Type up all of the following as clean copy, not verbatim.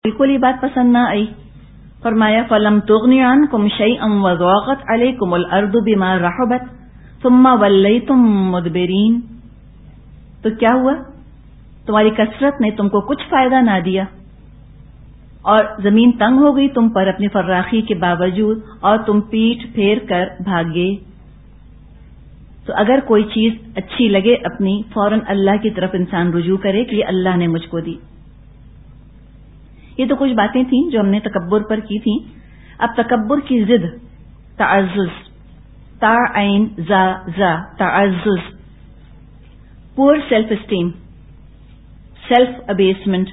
बिल्कुल ही बात पसंद ना आई। फरमाया फलम तुगनी अन्कुम शैअन व ज़ाक़त अलैकुमुल अर्दु बिमा रहबत सुम्मा वल्लैतुम मुदबिरीन। तो क्या हुआ, तुम्हारी कसरत ने तुमको कुछ फायदा ना दिया और जमीन तंग हो गई तुम पर अपनी फर्राखी के बावजूद और तुम पीठ फेर कर भागे। तो अगर कोई चीज अच्छी लगे अपनी, फौरन अल्लाह की तरफ इंसान रुजू करे कि ये अल्लाह ने मुझको दी। ये तो कुछ बातें थीं जो हमने तकब्बुर पर की थी। अब तकब्बुर की जिद तअज़्ज़ुज़, ता ऐन जा जा, तअज़्ज़ुज़, poor self esteem, self abasement.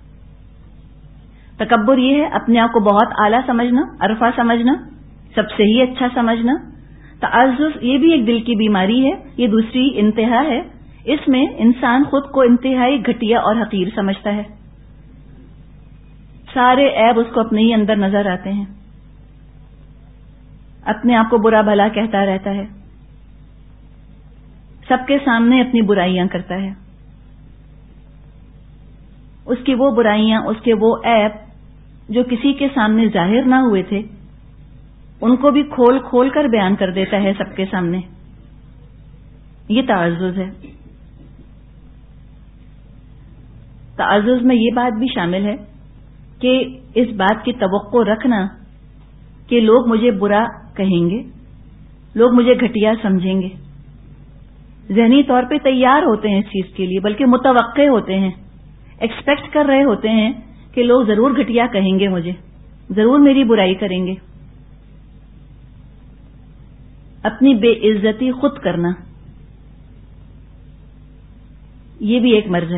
तकब्बुर ये है अपने आप को बहुत आला समझना, अरफा समझना, सबसे ही अच्छा समझना। तअज़्ज़ुज़ ये भी एक दिल की बीमारी है, ये दूसरी इंतहा है। इसमें इंसान खुद को इंतहाई घटिया और हकीर समझता है, सारे ऐब उसको अपने ही अंदर नजर आते हैं, अपने आप को बुरा भला कहता रहता है, सबके सामने अपनी बुराइयां करता है। उसकी वो बुराइयां, उसके वो ऐब जो किसी के सामने जाहिर ना हुए थे, उनको भी खोल खोल कर बयान कर देता है सबके सामने। ये तअज़्ज़ुज़ है। तअज़्ज़ुज़ में ये बात भी शामिल है कि इस बात की तवक्को रखना कि लोग मुझे बुरा कहेंगे, लोग मुझे घटिया समझेंगे। ज़हनी तौर पे तैयार होते हैं इस चीज के लिए, बल्कि मुतवक्के होते हैं, एक्सपेक्ट कर रहे होते हैं कि लोग जरूर घटिया कहेंगे मुझे, जरूर मेरी बुराई करेंगे। अपनी बेइज्जती खुद करना, ये भी एक मर्ज है।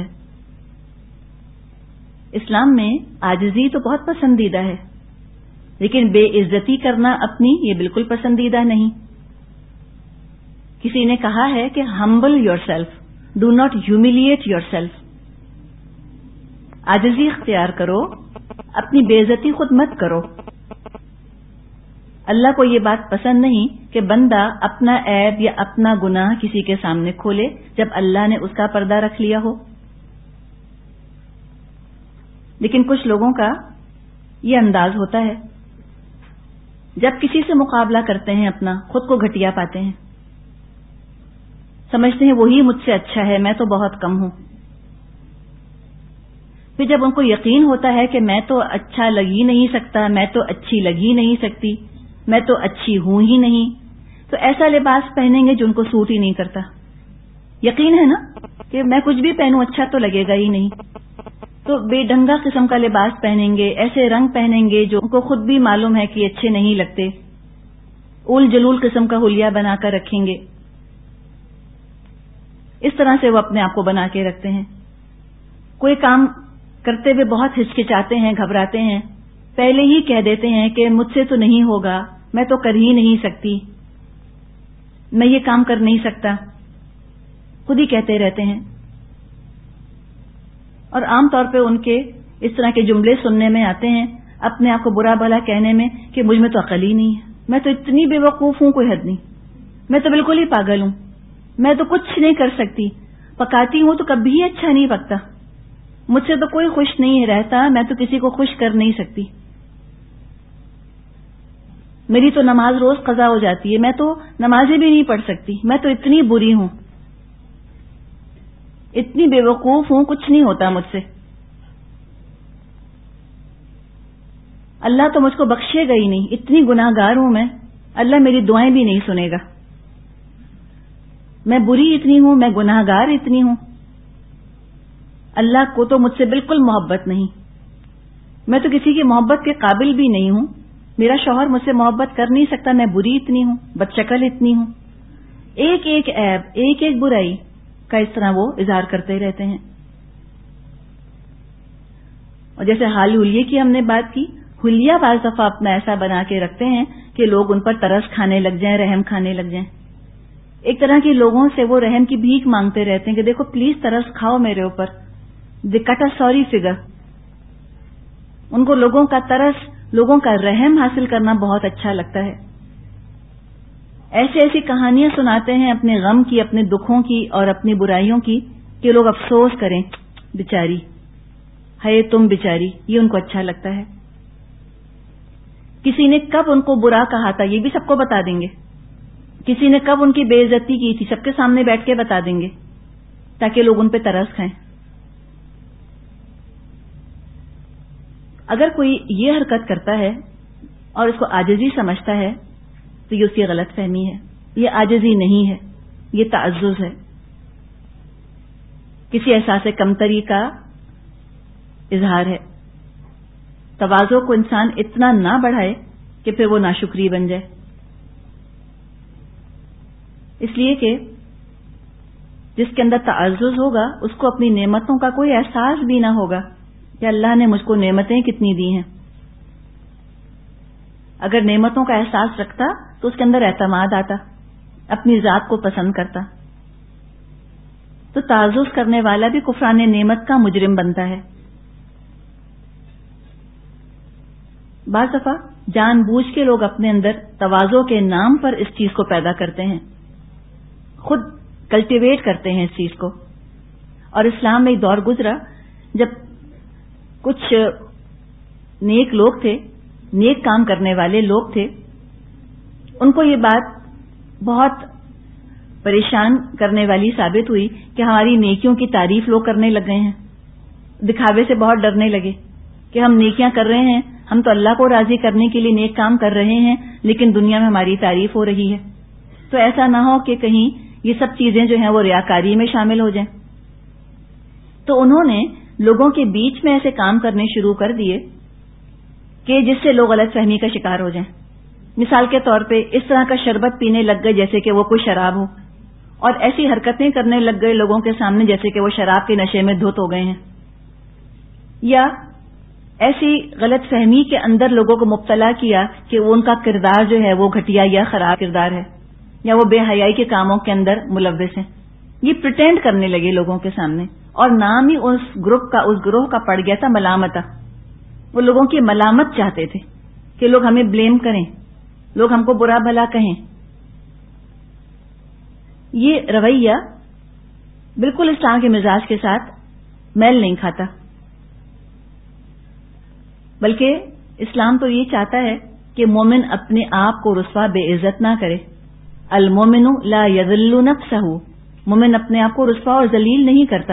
इस्लाम में आजिज़ी तो बहुत पसंदीदा है, लेकिन बेइज्जती करना अपनी, ये बिल्कुल पसंदीदा नहीं। किसी ने कहा है कि humble yourself, do not humiliate yourself. आजिज़ी इख्तियार करो, अपनी बेइज्जती खुद मत करो। अल्लाह को ये बात पसंद नहीं कि बंदा अपना ऐब या अपना गुनाह किसी के सामने खोले जब अल्लाह ने उसका पर्दा रख लिया हो। लेकिन कुछ लोगों का ये अंदाज होता है, जब किसी से मुकाबला करते हैं अपना, खुद को घटिया पाते हैं, समझते हैं वही मुझसे अच्छा है, मैं तो बहुत कम हूं। फिर जब उनको यकीन होता है कि मैं तो अच्छा लग ही नहीं सकता, मैं तो अच्छी लग ही नहीं सकती, मैं तो अच्छी हूं ही नहीं, तो ऐसा लिबास पहनेंगे जो उनको सूट ही नहीं करता। यकीन है ना कि मैं कुछ भी पहनूं अच्छा तो लगेगा ही नहीं, तो बेढंगा किस्म का लिबास पहनेंगे, ऐसे रंग पहनेंगे जो उनको खुद भी मालूम है कि अच्छे नहीं लगते, उल जलूल किस्म का हुलिया बनाकर रखेंगे। इस तरह से वो अपने आप को बना के रखते हैं। कोई काम करते हुए बहुत हिचकिचाते हैं, घबराते हैं, पहले ही कह देते हैं कि मुझसे तो नहीं होगा, मैं तो कर ही नहीं सकती, मैं ये काम कर नहीं सकता, खुद ही कहते रहते हैं। और आमतौर पे उनके इस तरह के जुमले सुनने में आते हैं, अपने आप को बुरा भला कहने में कि मुझ में तो अकल ही नहीं है, मैं तो इतनी बेवकूफ हूं कोई हद नहीं, मैं तो बिल्कुल ही पागल हूं, मैं तो कुछ नहीं कर सकती, पकाती हूं तो कभी अच्छा नहीं पकता, मुझसे तो कोई खुश नहीं रहता, मैं तो किसी को खुश कर नहीं सकती, मेरी तो नमाज रोज कज़ा हो जाती है, मैं तो नमाजें भी नहीं पढ़ सकती, मैं तो इतनी बुरी हूं, इतनी बेवकूफ हूं, कुछ नहीं होता मुझसे, अल्लाह तो मुझको बख्शेगा ही नहीं, इतनी गुनाहगार हूं मैं, अल्लाह मेरी दुआएं भी नहीं सुनेगा, मैं बुरी इतनी हूं, मैं गुनाहगार इतनी हूं, अल्लाह को तो मुझसे बिल्कुल मोहब्बत नहीं, मैं तो किसी की मोहब्बत के काबिल भी नहीं हूं, मेरा शौहर मुझसे मोहब्बत कर नहीं सकता, मैं बुरी इतनी हूं, बदशक्ल इतनी हूं। एक एक ऐब, एक एक बुराई का इस तरह वो इजहार करते रहते हैं। और जैसे हाल हुलिये की हमने बात की, हुलिया बाज़ दफा अपना ऐसा बना के रखते हैं कि लोग उन पर तरस खाने लग जाएं, रहम खाने लग जाएं। एक तरह के लोगों से वो रहम की भीख मांगते रहते हैं कि देखो प्लीज तरस खाओ मेरे ऊपर, they cut a sorry figure. उनको लोगों का तरस, लोगों का रहम हासिल करना बहुत अच्छा लगता है। ऐसी ऐसी कहानियां सुनाते हैं अपने गम की, अपने दुखों की और अपनी बुराइयों की कि लोग अफसोस करें, बेचारी ہے تم بیچاری، یہ ان کو اچھا لگتا ہے. کسی نے کب ان کو برا کہا تھا یہ بھی سب کو بتا دیں گے. کسی نے کب ان کی بے عزتی کی تھی سب کے سامنے بیٹھ کے بتا دیں گے تاکہ لوگ ان پہ ترس کھائیں. اگر کوئی یہ حرکت کرتا ہے اور اس کو عاجزی سمجھتا ہے تو یہ اس کی غلط فہمی ہے. یہ عاجزی نہیں ہے، یہ تعزز ہے، کسی احساس کمتری کا اظہار ہے. تواضع کو انسان اتنا نہ بڑھائے کہ پھر وہ ناشکری بن جائے. اس لیے کہ جس کے اندر تعزز ہوگا اس کو اپنی نعمتوں کا کوئی احساس بھی نہ ہوگا کہ اللہ نے مجھ کو نعمتیں کتنی دی ہیں. اگر نعمتوں کا احساس رکھتا تو اس کے اندر اعتماد آتا، اپنی ذات کو پسند کرتا. تو تعزز کرنے والا بھی کفران نعمت کا مجرم بنتا ہے. بعض دفعہ جان بوجھ کے لوگ اپنے اندر تواضع کے نام پر اس چیز کو پیدا کرتے ہیں، خود کلٹیویٹ کرتے ہیں اس چیز کو. اور اسلام میں ایک دور گزرا جب کچھ نیک لوگ تھے، نیک کام کرنے والے لوگ تھے، ان کو یہ بات بہت پریشان کرنے والی ثابت ہوئی کہ ہماری نیکیوں کی تعریف لوگ کرنے لگ گئے ہیں. دکھاوے سے بہت ڈرنے لگے کہ ہم نیکیاں کر رہے ہیں، ہم تو اللہ کو راضی کرنے کے لیے نیک کام کر رہے ہیں، لیکن دنیا میں ہماری تعریف ہو رہی ہے. تو ایسا نہ ہو کہ کہیں یہ سب چیزیں جو ہیں وہ ریاکاری میں شامل ہو جائیں. تو انہوں نے لوگوں کے بیچ میں ایسے کام کرنے شروع کر دیے کہ جس سے لوگ غلط فہمی کا شکار ہو جائیں. مثال کے طور پہ اس طرح کا شربت پینے لگ گئے جیسے کہ وہ کوئی شراب ہو، اور ایسی حرکتیں کرنے لگ گئے لوگوں کے سامنے جیسے کہ وہ شراب کے نشے میں دھت ہو گئے ہیں. یا ایسی غلط فہمی کے اندر لوگوں کو مبتلا کیا کہ وہ ان کا کردار جو ہے وہ گھٹیا یا خراب کردار ہے، یا وہ بے حیائی کے کاموں کے اندر ملوث ہیں. یہ پریٹینڈ کرنے لگے لوگوں کے سامنے، اور نام ہی اس گروپ کا، اس گروہ کا پڑ گیا تھا ملامتا. وہ لوگوں کی ملامت چاہتے تھے کہ لوگ ہمیں بلیم کریں، لوگ ہم کو برا بھلا کہیں. یہ رویہ بالکل اسلام کے مزاج کے ساتھ میل نہیں کھاتا، بلکہ اسلام تو یہ چاہتا ہے کہ مومن اپنے آپ کو رسوا بے عزت نہ کرے. المومن لا یذل نفسہ، مومن اپنے آپ کو رسوا اور ذلیل نہیں کرتا.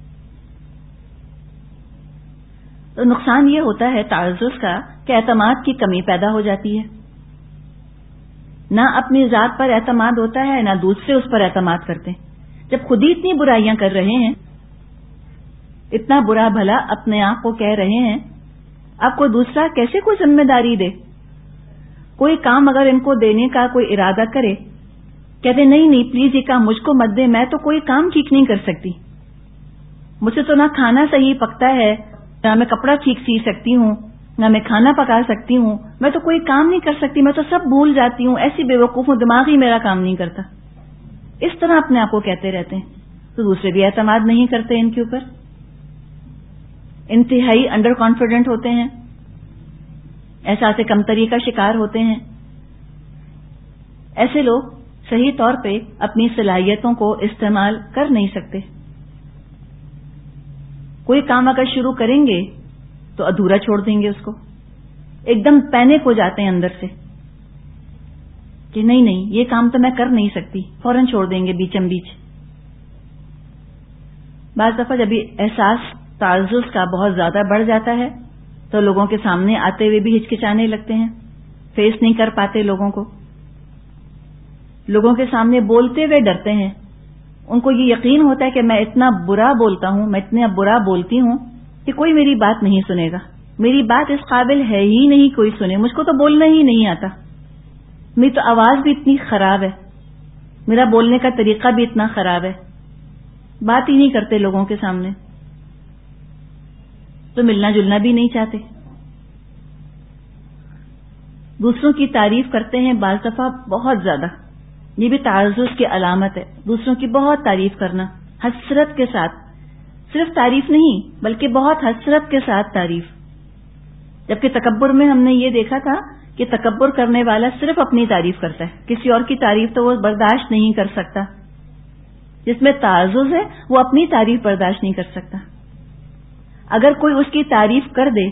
تو نقصان یہ ہوتا ہے تعزز کا کہ اعتماد کی کمی پیدا ہو جاتی ہے. نہ اپنی ذات پر اعتماد ہوتا ہے، نہ دوسرے اس پر اعتماد کرتے ہیں. جب خود ہی اتنی برائیاں کر رہے ہیں، اتنا برا بھلا اپنے آپ کو کہہ رہے ہیں، اب کوئی دوسرا کیسے کوئی ذمہ داری دے؟ کوئی کام اگر ان کو دینے کا کوئی ارادہ کرے، کہتے نہیں نہیں پلیز یہ کام مجھ کو مت دے، میں تو کوئی کام ٹھیک نہیں کر سکتی، مجھ سے تو نہ کھانا صحیح پکتا ہے، نہ میں کپڑا ٹھیک سی سکتی ہوں، نہ میں کھانا پکا سکتی ہوں، میں تو کوئی کام نہیں کر سکتی، میں تو سب بھول جاتی ہوں، ایسی بے وقوف ہوں، دماغ ہی میرا کام نہیں کرتا. اس طرح اپنے آپ کو کہتے رہتے ہیں تو دوسرے بھی اعتماد نہیں کرتے ان کے اوپر، انتہائی انڈر کانفیڈنٹ ہوتے ہیں، احساس کمتری کا شکار ہوتے ہیں. ایسے لوگ صحیح طور پہ اپنی صلاحیتوں کو استعمال کر نہیں سکتے. کوئی کام اگر شروع کریں گے تو ادھورا چھوڑ دیں گے، اس کو ایک دم پینک ہو جاتے ہیں اندر سے کہ نہیں نہیں یہ کام تو میں کر نہیں سکتی، فوراً چھوڑ دیں گے بیچم بیچ. بعض دفعہ جب یہ احساس تعزز کا بہت زیادہ بڑھ جاتا ہے تو لوگوں کے سامنے آتے ہوئے بھی ہچکچانے لگتے ہیں، فیس نہیں کر پاتے لوگوں کو، لوگوں کے سامنے بولتے ہوئے ڈرتے ہیں. ان کو یہ یقین ہوتا ہے کہ میں اتنا برا بولتا ہوں، میں اتنا برا بولتی ہوں کہ کوئی میری بات نہیں سنے گا، میری بات اس قابل ہے ہی نہیں کوئی سنے، مجھ کو تو بولنا ہی نہیں آتا، میری تو آواز بھی اتنی خراب ہے، میرا بولنے کا طریقہ بھی اتنا خراب ہے، بات ہی نہیں کرتے لوگوں کے سامنے. تو ملنا جلنا بھی نہیں چاہتے. دوسروں کی تعریف کرتے ہیں بعض دفعہ بہت زیادہ، یہ بھی تعزز کی علامت ہے. دوسروں کی بہت تعریف کرنا حسرت کے ساتھ، صرف تعریف نہیں بلکہ بہت حسرت کے ساتھ تعریف. جبکہ تکبر میں ہم نے یہ دیکھا تھا کہ تکبر کرنے والا صرف اپنی تعریف کرتا ہے، کسی اور کی تعریف تو وہ برداشت نہیں کر سکتا. جس میں تعزز ہے وہ اپنی تعریف برداشت نہیں کر سکتا. اگر کوئی اس کی تعریف کر دے،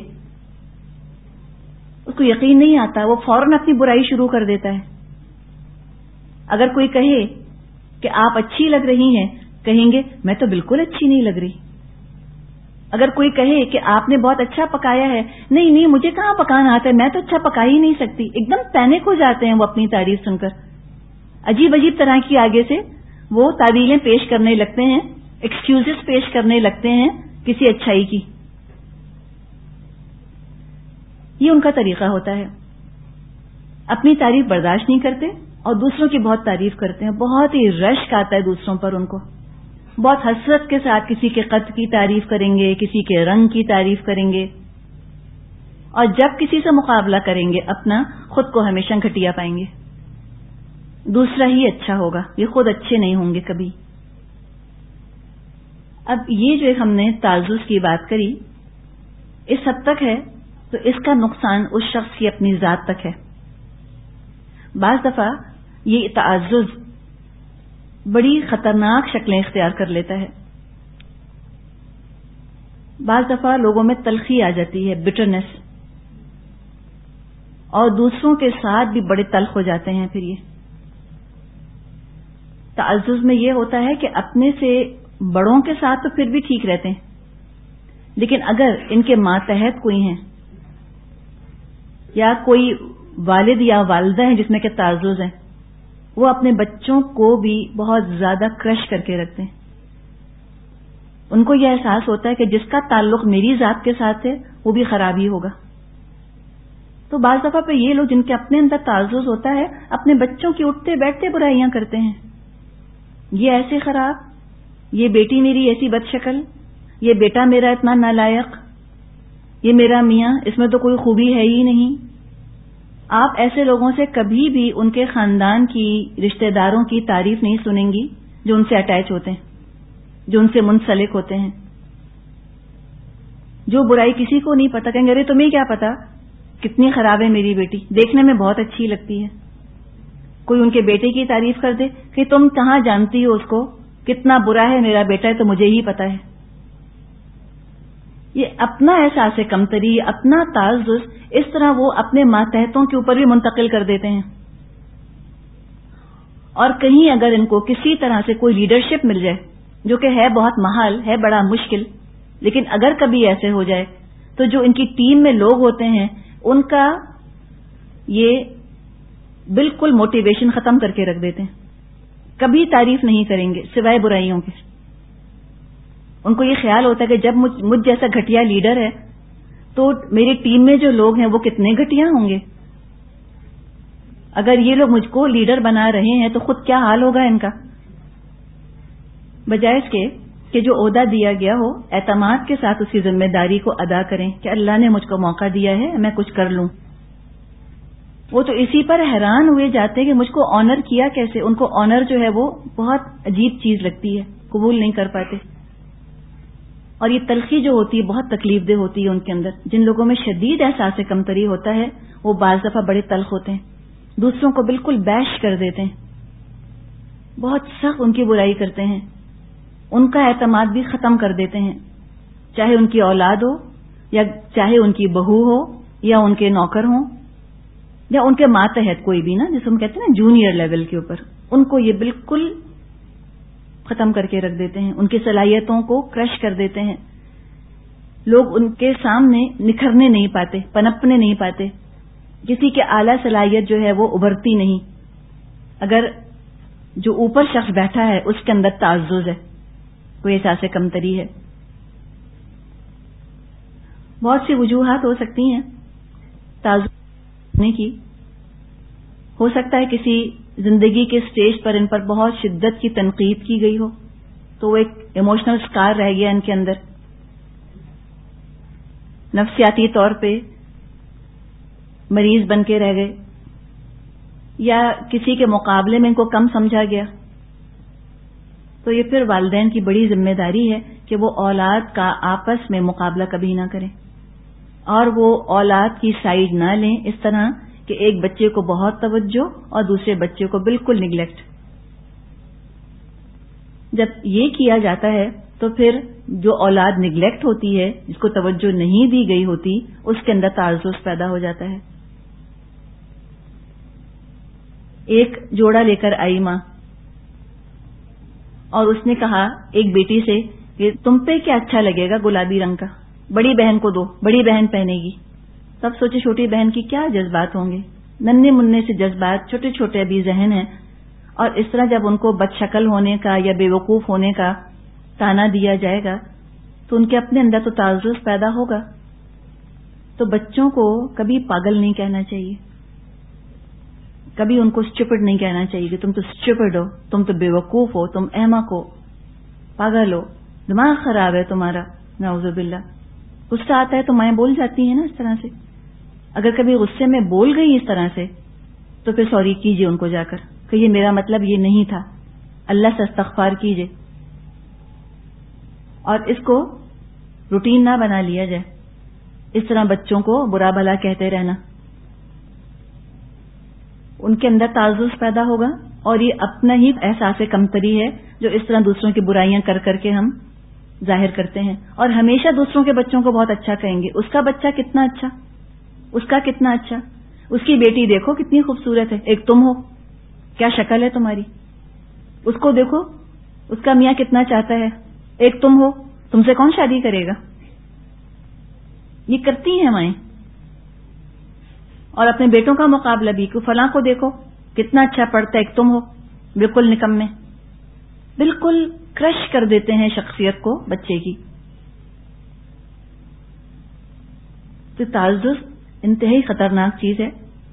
اس کو یقین نہیں آتا، وہ فوراً اپنی برائی شروع کر دیتا ہے. اگر کوئی کہے کہ آپ اچھی لگ رہی ہیں، کہیں گے میں تو بالکل اچھی نہیں لگ رہی. اگر کوئی کہے کہ آپ نے بہت اچھا پکایا ہے، نہیں مجھے کہاں پکانا آتا ہے، میں تو اچھا پکا ہی نہیں سکتی. ایک دم پینک ہو جاتے ہیں وہ اپنی تعریف سن کر. عجیب طرح کی آگے سے وہ تعویلیں پیش کرنے لگتے ہیں، ایکسکیوزز پیش کرنے لگتے ہیں کسی اچھائی کی. یہ ان کا طریقہ ہوتا ہے. اپنی تعریف برداشت نہیں کرتے اور دوسروں کی بہت تعریف کرتے ہیں. بہت ہی رشک آتا ہے دوسروں پر. ان کو بہت حسرت کے ساتھ کسی کے قد کی تعریف کریں گے، کسی کے رنگ کی تعریف کریں گے، اور جب کسی سے مقابلہ کریں گے اپنا، خود کو ہمیشہ گھٹیا پائیں گے. دوسرا ہی اچھا ہوگا، یہ خود اچھے نہیں ہوں گے کبھی. اب یہ جو ہم نے تعزز کی بات کری اس حد تک ہے، تو اس کا نقصان اس شخص کی اپنی ذات تک ہے. بعض دفعہ یہ تعزز بڑی خطرناک شکلیں اختیار کر لیتا ہے. بعض دفعہ لوگوں میں تلخی آ جاتی ہے، بٹرنس، اور دوسروں کے ساتھ بھی بڑے تلخ ہو جاتے ہیں. پھر یہ تعزز میں یہ ہوتا ہے کہ اپنے سے بڑوں کے ساتھ تو پھر بھی ٹھیک رہتے ہیں، لیکن اگر ان کے ماتحت کوئی ہیں یا کوئی والد یا والدہ ہیں جس میں کہ تعزز ہیں، وہ اپنے بچوں کو بھی بہت زیادہ کرش کر کے رکھتے ہیں. ان کو یہ احساس ہوتا ہے کہ جس کا تعلق میری ذات کے ساتھ ہے وہ بھی خراب ہی ہوگا. تو بعض دفعہ پہ یہ لوگ جن کے اپنے اندر تعزز ہوتا ہے اپنے بچوں کی اٹھتے بیٹھتے برائیاں کرتے ہیں. یہ ایسے خراب، یہ بیٹی میری ایسی بد شکل، یہ بیٹا میرا اتنا نالائق، یہ میرا میاں اس میں تو کوئی خوبی ہے ہی نہیں. آپ ایسے لوگوں سے کبھی بھی ان کے خاندان کی، رشتہ داروں کی تعریف نہیں سنیں گی جو ان سے اٹیچ ہوتے ہیں، جو ان سے منسلک ہوتے ہیں. جو برائی کسی کو نہیں پتا، کہیں گے ارے تمہیں کیا پتا کتنی خراب ہے میری بیٹی، دیکھنے میں بہت اچھی لگتی ہے. کوئی ان کے بیٹے کی تعریف کر دے کہ تم کہاں جانتی ہو اس کو، کتنا برا ہے میرا بیٹا ہے تو مجھے ہی پتا ہے. یہ اپنا احساس کمتری، اپنا تعزز اس طرح وہ اپنے ماتحتوں کے اوپر بھی منتقل کر دیتے ہیں. اور کہیں اگر ان کو کسی طرح سے کوئی لیڈرشپ مل جائے، جو کہ ہے بہت محال، ہے بڑا مشکل، لیکن اگر کبھی ایسے ہو جائے تو جو ان کی ٹیم میں لوگ ہوتے ہیں ان کا یہ بالکل موٹیویشن ختم کر کے رکھ دیتے ہیں. کبھی تعریف نہیں کریں گے سوائے برائیوں کے. ان کو یہ خیال ہوتا ہے کہ جب مجھ جیسا گھٹیا لیڈر ہے تو میری ٹیم میں جو لوگ ہیں وہ کتنے گھٹیا ہوں گے. اگر یہ لوگ مجھ کو لیڈر بنا رہے ہیں تو خود کیا حال ہوگا ان کا. بجائے اس کے کہ جو عہدہ دیا گیا ہو اعتماد کے ساتھ اس کی ذمہ داری کو ادا کریں کہ اللہ نے مجھ کو موقع دیا ہے میں کچھ کر لوں. وہ تو اسی پر حیران ہوئے جاتے ہیں کہ مجھ کو آنر کیا کیسے. ان کو آنر جو ہے وہ بہت عجیب چیز لگتی ہے، قبول نہیں کر پاتے. اور یہ تلخی جو ہوتی ہے بہت تکلیف دہ ہوتی ہے ان کے اندر. جن لوگوں میں شدید احساس کمتری ہوتا ہے وہ بعض دفعہ بڑے تلخ ہوتے ہیں، دوسروں کو بالکل بیش کر دیتے ہیں، بہت سخت ان کی برائی کرتے ہیں، ان کا اعتماد بھی ختم کر دیتے ہیں، چاہے ان کی اولاد ہو یا چاہے ان کی بہو ہو یا ان کے نوکر ہوں یا ان کے ماتحت کوئی بھی نا، جسے ہم کہتے ہیں نا جونیئر لیول کے اوپر. ان کو یہ بالکل ختم کر کے رکھ دیتے ہیں، ان کی صلاحیتوں کو کرش کر دیتے ہیں. لوگ ان کے سامنے نکھرنے نہیں پاتے، پنپنے نہیں پاتے. کسی کی اعلیٰ صلاحیت جو ہے وہ ابھرتی نہیں اگر جو اوپر شخص بیٹھا ہے اس کے اندر تعزز ہے، کوئی احساس کمتری ہے. بہت سی وجوہات ہو سکتی ہیں تعزز کی. ہو سکتا ہے کسی زندگی کے سٹیج پر ان پر بہت شدت کی تنقید کی گئی ہو تو وہ ایک ایموشنل سکار رہ گیا ان کے اندر، نفسیاتی طور پہ مریض بن کے رہ گئے، یا کسی کے مقابلے میں ان کو کم سمجھا گیا. تو یہ پھر والدین کی بڑی ذمہ داری ہے کہ وہ اولاد کا آپس میں مقابلہ کبھی نہ کریں اور وہ اولاد کی سائیڈ نہ لیں اس طرح کہ ایک بچے کو بہت توجہ اور دوسرے بچے کو بالکل نگلیکٹ. جب یہ کیا جاتا ہے تو پھر جو اولاد نگلیکٹ ہوتی ہے، جس کو توجہ نہیں دی گئی ہوتی، اس کے اندر تعزز پیدا ہو جاتا ہے. ایک جوڑا لے کر آئی ماں اور اس نے کہا ایک بیٹی سے کہ تم پہ کیا اچھا لگے گا گلابی رنگ کا، بڑی بہن کو دو، بڑی بہن پہنے گی. تب سوچے چھوٹی بہن کی کیا جذبات ہوں گے، ننھے مننے سے جذبات، چھوٹے چھوٹے ابھی ذہن ہیں، اور اس طرح جب ان کو بد شکل ہونے کا یا بے وقوف ہونے کا تانا دیا جائے گا تو ان کے اپنے اندر تو تعزز پیدا ہوگا. تو بچوں کو کبھی پاگل نہیں کہنا چاہیے، کبھی ان کو اسٹوپڈ نہیں کہنا چاہیے کہ تم تو اسٹوپڈ ہو، تم تو بے وقوف ہو، تم احمق ہو، پاگل ہو، دماغ خراب ہے تمہارا. نعوذ باللہ. غصہ آتا ہے تو مائیں بول جاتی ہیں نا اس طرح سے. اگر کبھی غصے میں بول گئی اس طرح سے تو پھر سوری کیجیے ان کو جا کر کہ یہ میرا مطلب یہ نہیں تھا، اللہ سے استغفار کیجیے. اور اس کو روٹین نہ بنا لیا جائے اس طرح بچوں کو برا بھلا کہتے رہنا. ان کے اندر تعزز پیدا ہوگا اور یہ اپنا ہی احساس کمتری ہے جو اس طرح دوسروں کی برائیاں کر کر کے ہم ظاہر کرتے ہیں، اور ہمیشہ دوسروں کے بچوں کو بہت اچھا کہیں گے. اس کا بچہ کتنا اچھا، اس کا کتنا اچھا، اس کی بیٹی دیکھو کتنی خوبصورت ہے، ایک تم ہو، کیا شکل ہے تمہاری. اس کو دیکھو، اس کا میاں کتنا چاہتا ہے، ایک تم ہو، تم سے کون شادی کرے گا. یہ کرتی ہیں مائیں. اور اپنے بیٹوں کا مقابلہ بھی کہ فلاں کو دیکھو کتنا اچھا پڑھتا ہے، ایک تم ہو بالکل نکمے. بالکل کرش کر دیتے ہیں شخصیت کو بچے کی. تو تعزز انتہائی خطرناک چیز ہے،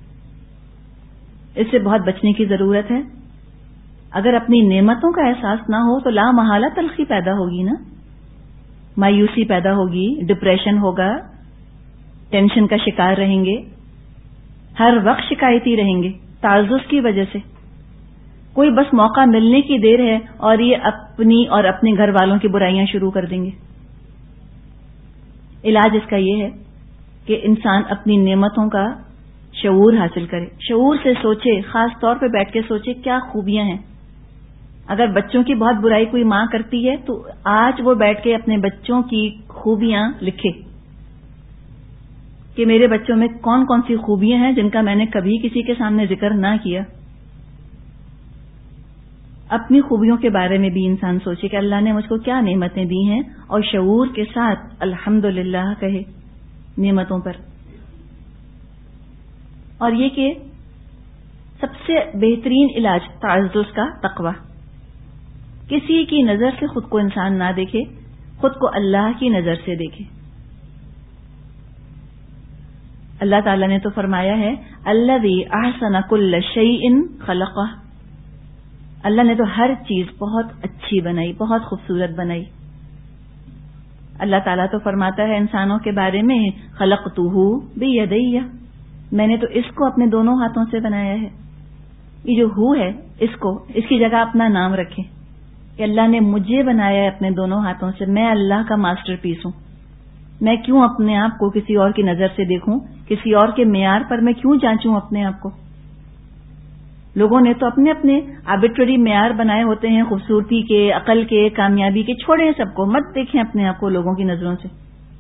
اس سے بہت بچنے کی ضرورت ہے. اگر اپنی نعمتوں کا احساس نہ ہو تو لا محالہ تلخی پیدا ہوگی نا، مایوسی پیدا ہوگی، ڈپریشن ہوگا، ٹینشن کا شکار رہیں گے، ہر وقت شکایتی رہیں گے تعزز کی وجہ سے. کوئی بس موقع ملنے کی دیر ہے اور یہ اپنی اور اپنے گھر والوں کی برائیاں شروع کر دیں گے. علاج اس کا یہ ہے کہ انسان اپنی نعمتوں کا شعور حاصل کرے، شعور سے سوچے، خاص طور پہ بیٹھ کے سوچے کیا خوبیاں ہیں. اگر بچوں کی بہت برائی کوئی ماں کرتی ہے تو آج وہ بیٹھ کے اپنے بچوں کی خوبیاں لکھے کہ میرے بچوں میں کون کون سی خوبیاں ہیں جن کا میں نے کبھی کسی کے سامنے ذکر نہ کیا. اپنی خوبیوں کے بارے میں بھی انسان سوچے کہ اللہ نے مجھ کو کیا نعمتیں دی ہیں اور شعور کے ساتھ الحمدللہ کہے نعمتوں پر. اور یہ کہ سب سے بہترین علاج تعزز کا تقوی. کسی کی نظر سے خود کو انسان نہ دیکھے، خود کو اللہ کی نظر سے دیکھے. اللہ تعالیٰ نے تو فرمایا ہے الذی احسن کل شیء خلقہ. اللہ نے تو ہر چیز بہت اچھی بنائی، بہت خوبصورت بنائی. اللہ تعالیٰ تو فرماتا ہے انسانوں کے بارے میں خلقتہ بیدی، میں نے تو اس کو اپنے دونوں ہاتھوں سے بنایا ہے. یہ جو ہو ہے اس کی جگہ اپنا نام رکھیں کہ اللہ نے مجھے بنایا ہے اپنے دونوں ہاتھوں سے، میں اللہ کا ماسٹر پیس ہوں. میں کیوں اپنے آپ کو کسی اور کی نظر سے دیکھوں، کسی اور کے معیار پر میں کیوں جانچوں اپنے آپ کو. لوگوں نے تو اپنے اپنے آربیٹری معیار بنائے ہوتے ہیں، خوبصورتی کے، عقل کے، کامیابی کے. چھوڑیں سب کو، مت دیکھیں اپنے آپ کو لوگوں کی نظروں سے،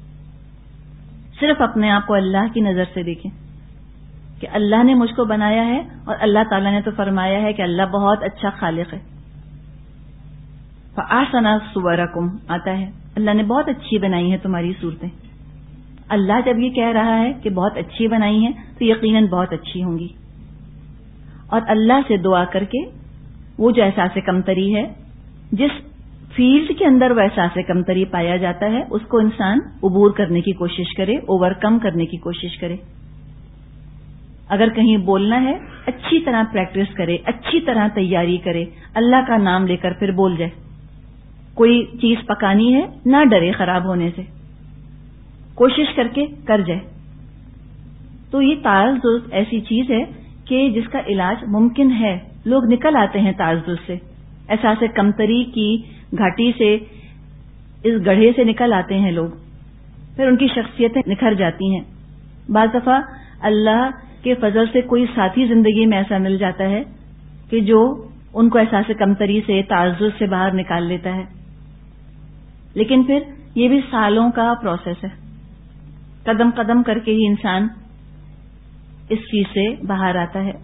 صرف اپنے آپ کو اللہ کی نظر سے دیکھیں کہ اللہ نے مجھ کو بنایا ہے، اور اللہ تعالیٰ نے تو فرمایا ہے کہ اللہ بہت اچھا خالق ہے. فَأَحْسَنَ صُوَرَكُمْ آتا ہے اللہ نے بہت اچھی بنائی ہیں تمہاری صورتیں. اللہ جب یہ کہہ رہا ہے کہ بہت اچھی بنائی ہیں تو یقیناً بہت اچھی ہوں گی. اور اللہ سے دعا کر کے وہ جو احساس کمتری ہے، جس فیلڈ کے اندر وہ احساس کمتری پایا جاتا ہے، اس کو انسان عبور کرنے کی کوشش کرے، اوور کم کرنے کی کوشش کرے. اگر کہیں بولنا ہے اچھی طرح پریکٹس کرے، اچھی طرح تیاری کرے، اللہ کا نام لے کر پھر بول جائے. کوئی چیز پکانی ہے نہ ڈرے خراب ہونے سے، کوشش کر کے کر جائے. تو یہ تعزز ایسی چیز ہے کہ جس کا علاج ممکن ہے. لوگ نکل آتے ہیں تعزز سے، احساس کمتری کی گھاٹی سے، اس گڑھے سے نکل آتے ہیں لوگ، پھر ان کی شخصیتیں نکھر جاتی ہیں. بعض دفعہ اللہ کے فضل سے کوئی ساتھی زندگی میں ایسا مل جاتا ہے کہ جو ان کو احساس کمتری سے، تعزز سے باہر نکال لیتا ہے. لیکن پھر یہ بھی سالوں کا پروسیس ہے. قدم قدم کر کے ہی انسان اس چیز سے باہر آتا ہے.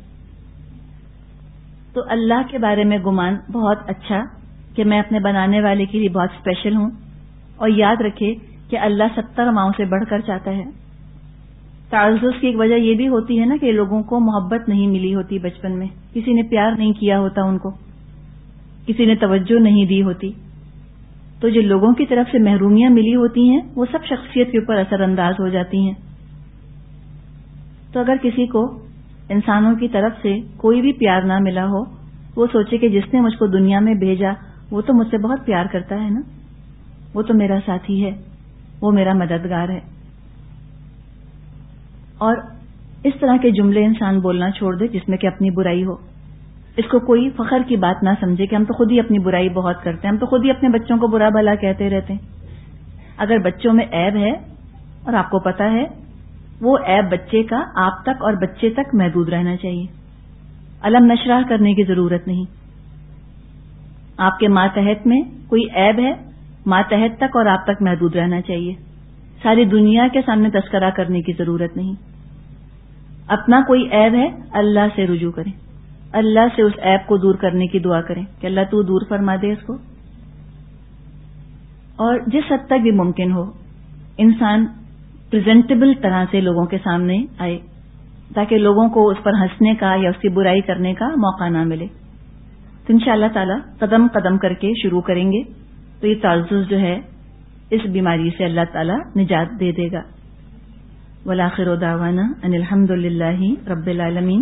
تو اللہ کے بارے میں گمان بہت اچھا کہ میں اپنے بنانے والے کے لیے بہت اسپیشل ہوں، اور یاد رکھے کہ اللہ 70 ماؤں سے بڑھ کر چاہتا ہے. تعزز کی ایک وجہ یہ بھی ہوتی ہے نا کہ لوگوں کو محبت نہیں ملی ہوتی بچپن میں، کسی نے پیار نہیں کیا ہوتا، ان کو کسی نے توجہ نہیں دی ہوتی. تو جو لوگوں کی طرف سے محرومیاں ملی ہوتی ہیں وہ سب شخصیت کے اوپر اثر انداز ہو جاتی ہیں. تو اگر کسی کو انسانوں کی طرف سے کوئی بھی پیار نہ ملا ہو، وہ سوچے کہ جس نے مجھ کو دنیا میں بھیجا وہ تو مجھ سے بہت پیار کرتا ہے نا، وہ تو میرا ساتھی ہے، وہ میرا مددگار ہے. اور اس طرح کے جملے انسان بولنا چھوڑ دے جس میں کہ اپنی برائی ہو. اس کو کوئی فخر کی بات نہ سمجھے کہ ہم تو خود ہی اپنی برائی بہت کرتے ہیں، ہم تو خود ہی اپنے بچوں کو برا بھلا کہتے رہتے ہیں. اگر بچوں میں عیب ہے اور آپ کو پتا ہے، وہ عیب بچے کا آپ تک اور بچے تک محدود رہنا چاہیے. علم نشرح کرنے کی ضرورت نہیں. آپ کے ماتحت میں کوئی عیب ہے، ماتحت تک اور آپ تک محدود رہنا چاہیے. ساری دنیا کے سامنے تذکرہ کرنے کی ضرورت نہیں. اپنا کوئی عیب ہے، اللہ سے رجوع کریں، اللہ سے اس عیب کو دور کرنے کی دعا کریں کہ اللہ تو دور فرما دے اس کو. اور جس حد تک بھی ممکن ہو انسان پریزنٹیبل طرح سے لوگوں کے سامنے آئے تاکہ لوگوں کو اس پر ہنسنے کا یا اس کی برائی کرنے کا موقع نہ ملے. تو انشاءاللہ تعالی قدم قدم کر کے شروع کریں گے تو یہ تعزز جو ہے اس بیماری سے اللہ تعالی نجات دے دے گا. والآخر دعوانا ان الحمد للہ رب العالمین.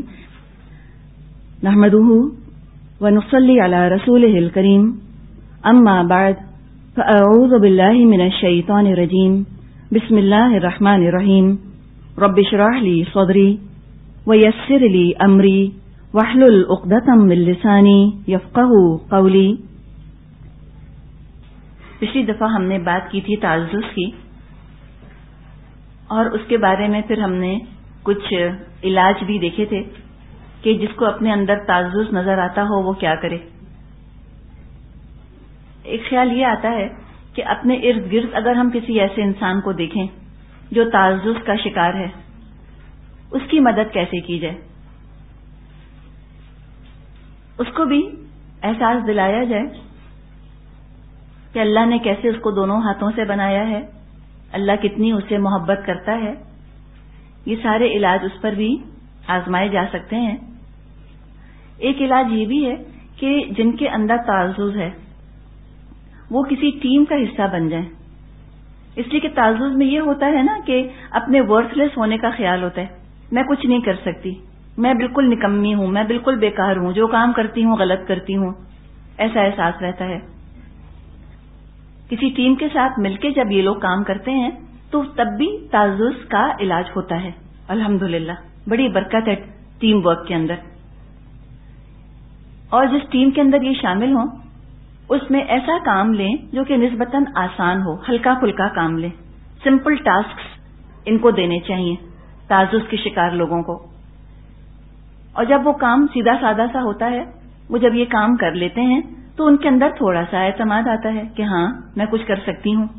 نحمده ونصلي على رسوله الكريم. اما بعد فاعوذ بالله من الشيطان الرجيم. بسم الله الرحمن الرحيم. رب اشرح لي صدري ويسر لي امري واحلل عقدة من لساني يفقهوا قولي. پچھلی دفعہ ہم نے بات کی تھی تعزز کی، اور اس کے بارے میں پھر ہم نے کچھ علاج بھی دیکھے تھے کہ جس کو اپنے اندر تعزز نظر آتا ہو وہ کیا کرے. ایک خیال یہ آتا ہے کہ اپنے ارد گرد اگر ہم کسی ایسے انسان کو دیکھیں جو تعزز کا شکار ہے، اس کی مدد کیسے کی جائے. اس کو بھی احساس دلایا جائے کہ اللہ نے کیسے اس کو دونوں ہاتھوں سے بنایا ہے، اللہ کتنی اسے محبت کرتا ہے. یہ سارے علاج اس پر بھی آزمائے جا سکتے ہیں. ایک علاج یہ بھی ہے کہ جن کے اندر تعزز ہے وہ کسی ٹیم کا حصہ بن جائیں. اس لیے کہ تعزز میں یہ ہوتا ہے نا کہ اپنے ورتھ لیس ہونے کا خیال ہوتا ہے. میں کچھ نہیں کر سکتی، میں بالکل نکمی ہوں، میں بالکل بیکار ہوں، جو کام کرتی ہوں غلط کرتی ہوں، ایسا احساس رہتا ہے. کسی ٹیم کے ساتھ مل کے جب یہ لوگ کام کرتے ہیں تو تب بھی تعزز کا علاج ہوتا ہے. الحمدللہ بڑی برکت ہے ٹیم ورک کے اندر. اور جس ٹیم کے اندر یہ شامل ہوں اس میں ایسا کام لیں جو کہ نسبتاً آسان ہو، ہلکا پھلکا کام لیں. سمپل ٹاسکس ان کو دینے چاہیے تعزز کے شکار لوگوں کو. اور جب وہ کام سیدھا سادہ سا ہوتا ہے، وہ جب یہ کام کر لیتے ہیں تو ان کے اندر تھوڑا سا اعتماد آتا ہے کہ ہاں میں کچھ کر سکتی ہوں.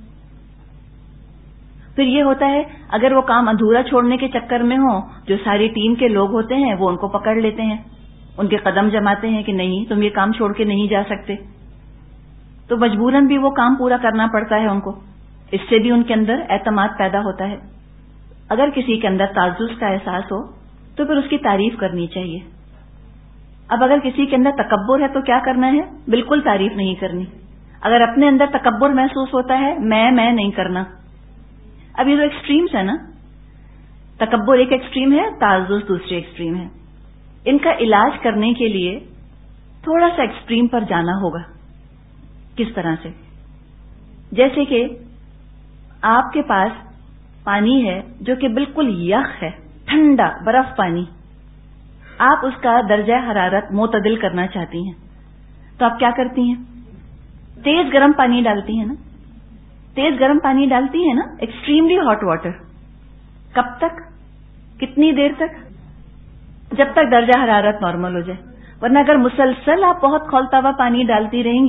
پھر یہ ہوتا ہے اگر وہ کام ادھورا چھوڑنے کے چکر میں ہو، جو ساری ٹیم کے لوگ ہوتے ہیں وہ ان کو پکڑ لیتے ہیں، ان کے قدم جماتے ہیں کہ نہیں تم یہ کام چھوڑ کے نہیں جا سکتے، تو مجبوراً بھی وہ کام پورا کرنا پڑتا ہے ان کو. اس سے بھی ان کے اندر اعتماد پیدا ہوتا ہے. اگر کسی کے اندر تعزز کا احساس ہو تو پھر اس کی تعریف کرنی چاہیے. اب اگر کسی کے اندر تکبر ہے تو کیا کرنا ہے؟ بالکل تعریف نہیں کرنی. اگر اپنے اندر تکبر محسوس ہوتا ہے، میں نہیں کرنا. اب یہ جو ایکسٹریمز ہے نا، تکبر ایک ایکسٹریم ہے، تعزز دوسری ایکسٹریم ہے. ان کا علاج کرنے کے لیے تھوڑا سا ایکسٹریم پر جانا ہوگا. کس طرح سے؟ جیسے کہ آپ کے پاس پانی ہے جو کہ بالکل یخ ہے، ٹھنڈا برف پانی. آپ اس کا درجہ حرارت معتدل کرنا چاہتی ہیں تو آپ کیا کرتی ہیں؟ تیز گرم پانی ڈالتی ہیں نا. تیز گرم پانی ڈالتی ہیں نا، ایکسٹریملی ہاٹ واٹر. کب تک؟ کتنی دیر تک؟ جب تک درجہ حرارت نارمل ہو جائے. ورنہ اگر مسلسل آپ بہت کھولتا ہوا پانی ڈالتی رہیں گی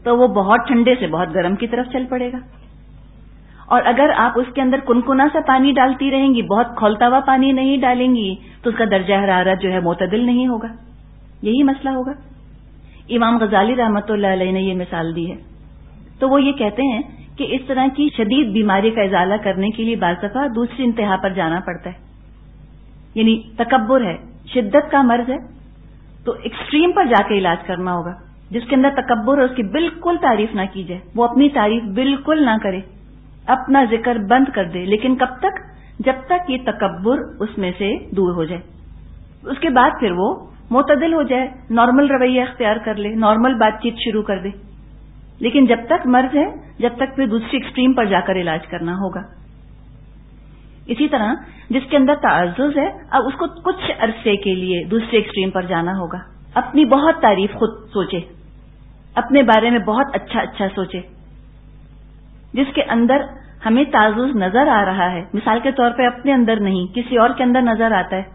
تو وہ بہت ٹھنڈے سے بہت گرم کی طرف چل پڑے گا. اور اگر آپ اس کے اندر کنکنا سا پانی ڈالتی رہیں گی، بہت کھولتا ہوا پانی نہیں ڈالیں گی، تو اس کا درجہ حرارت جو ہے معتدل نہیں ہوگا. یہی مسئلہ ہوگا. امام غزالی رحمۃ اللہ علیہ نے یہ مثال دی ہے. تو وہ یہ کہتے ہیں کہ اس طرح کی شدید بیماری کا ازالہ کرنے کے لیے بعض دفعہ دوسری انتہا پر جانا پڑتا ہے. یعنی تکبر ہے، شدت کا مرض ہے، تو ایکسٹریم پر جا کے علاج کرنا ہوگا. جس کے اندر تکبر ہے اس کی بالکل تعریف نہ کی جائے، وہ اپنی تعریف بالکل نہ کرے، اپنا ذکر بند کر دے. لیکن کب تک؟ جب تک یہ تکبر اس میں سے دور ہو جائے. اس کے بعد پھر وہ معتدل ہو جائے، نارمل رویہ اختیار کر لے، نارمل بات چیت شروع کر دے. لیکن جب تک مرض ہے، جب تک پھر دوسری ایکسٹریم پر جا کر علاج کرنا ہوگا. اسی طرح جس کے اندر تعزز ہے، اب اس کو کچھ عرصے کے لیے دوسرے ایکسٹریم پر جانا ہوگا. اپنی بہت تعریف خود سوچے، اپنے بارے میں بہت اچھا سوچے. جس کے اندر ہمیں تعزز نظر آ رہا ہے، مثال کے طور پہ اپنے اندر نہیں، کسی اور کے اندر نظر آتا ہے،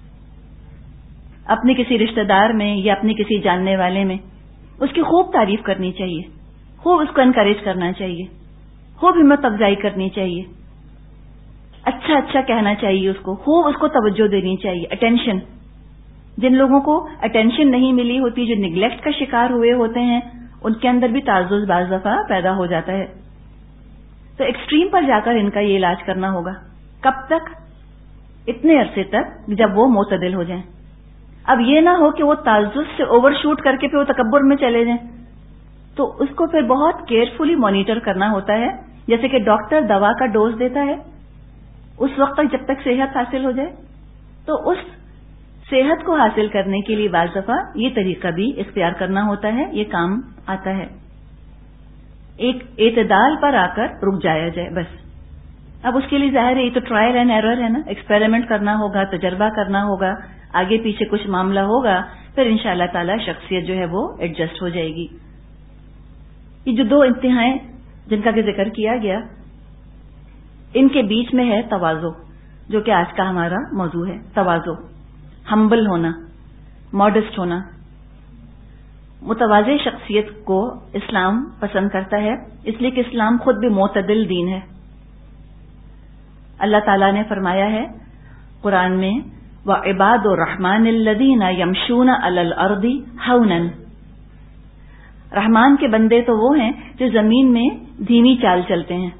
اپنے کسی رشتہ دار میں یا اپنے کسی جاننے والے میں، اس کی خوب تعریف کرنی چاہیے، خوب اس کو انکریج کرنا چاہیے، خوب ہمت افزائی کرنی چاہیے، اچھا کہنا چاہیے، اس کو خوب اس کو توجہ دینی چاہیے. اٹینشن. جن لوگوں کو اٹینشن نہیں ملی ہوتی، جو نگلیکٹ کا شکار ہوئے ہوتے ہیں، ان کے اندر بھی تعزز بعض دفعہ پیدا ہو جاتا ہے. تو ایکسٹریم پر جا کر ان کا یہ علاج کرنا ہوگا. کب تک؟ اتنے عرصے تک جب وہ معتدل ہو جائیں. اب یہ نہ ہو کہ وہ تعزز سے اوور شوٹ کر کے پھر وہ تکبر میں چلے جائیں. تو اس کو پھر بہت کیئرفلی مانیٹر کرنا ہوتا ہے. جیسے کہ ڈاکٹر دوا کا ڈوز دیتا ہے اس وقت تک جب تک صحت حاصل ہو جائے، تو اس صحت کو حاصل کرنے کے لیے بعض دفعہ یہ طریقہ بھی اختیار کرنا ہوتا ہے. یہ کام آتا ہے. ایک اعتدال پر آ کر رک جایا جائے بس. اب اس کے لیے ظاہر ہے یہ تو ٹرائل اینڈ ایرر ہے نا، ایکسپیریمنٹ کرنا ہوگا، تجربہ کرنا ہوگا، آگے پیچھے کچھ معاملہ ہوگا، پھر انشاءاللہ تعالی شخصیت جو ہے وہ ایڈجسٹ ہو جائے گی. یہ جو دو انتہائیں جن کا کہ ذکر کیا گیا، ان کے بیچ میں ہے تواضع، جو کہ آج کا ہمارا موضوع ہے. تواضع، ہمبل ہونا، ماڈسٹ ہونا. متواضع شخصیت کو اسلام پسند کرتا ہے، اس لیے کہ اسلام خود بھی معتدل دین ہے. اللہ تعالیٰ نے فرمایا ہے قرآن میں، وَعِبَادُ الرَّحْمَنِ الَّذِينَ يَمْشُونَ عَلَى الْأَرْضِ هَوْنًا. رحمان کے بندے تو وہ ہیں جو زمین میں دھیمی چال چلتے ہیں.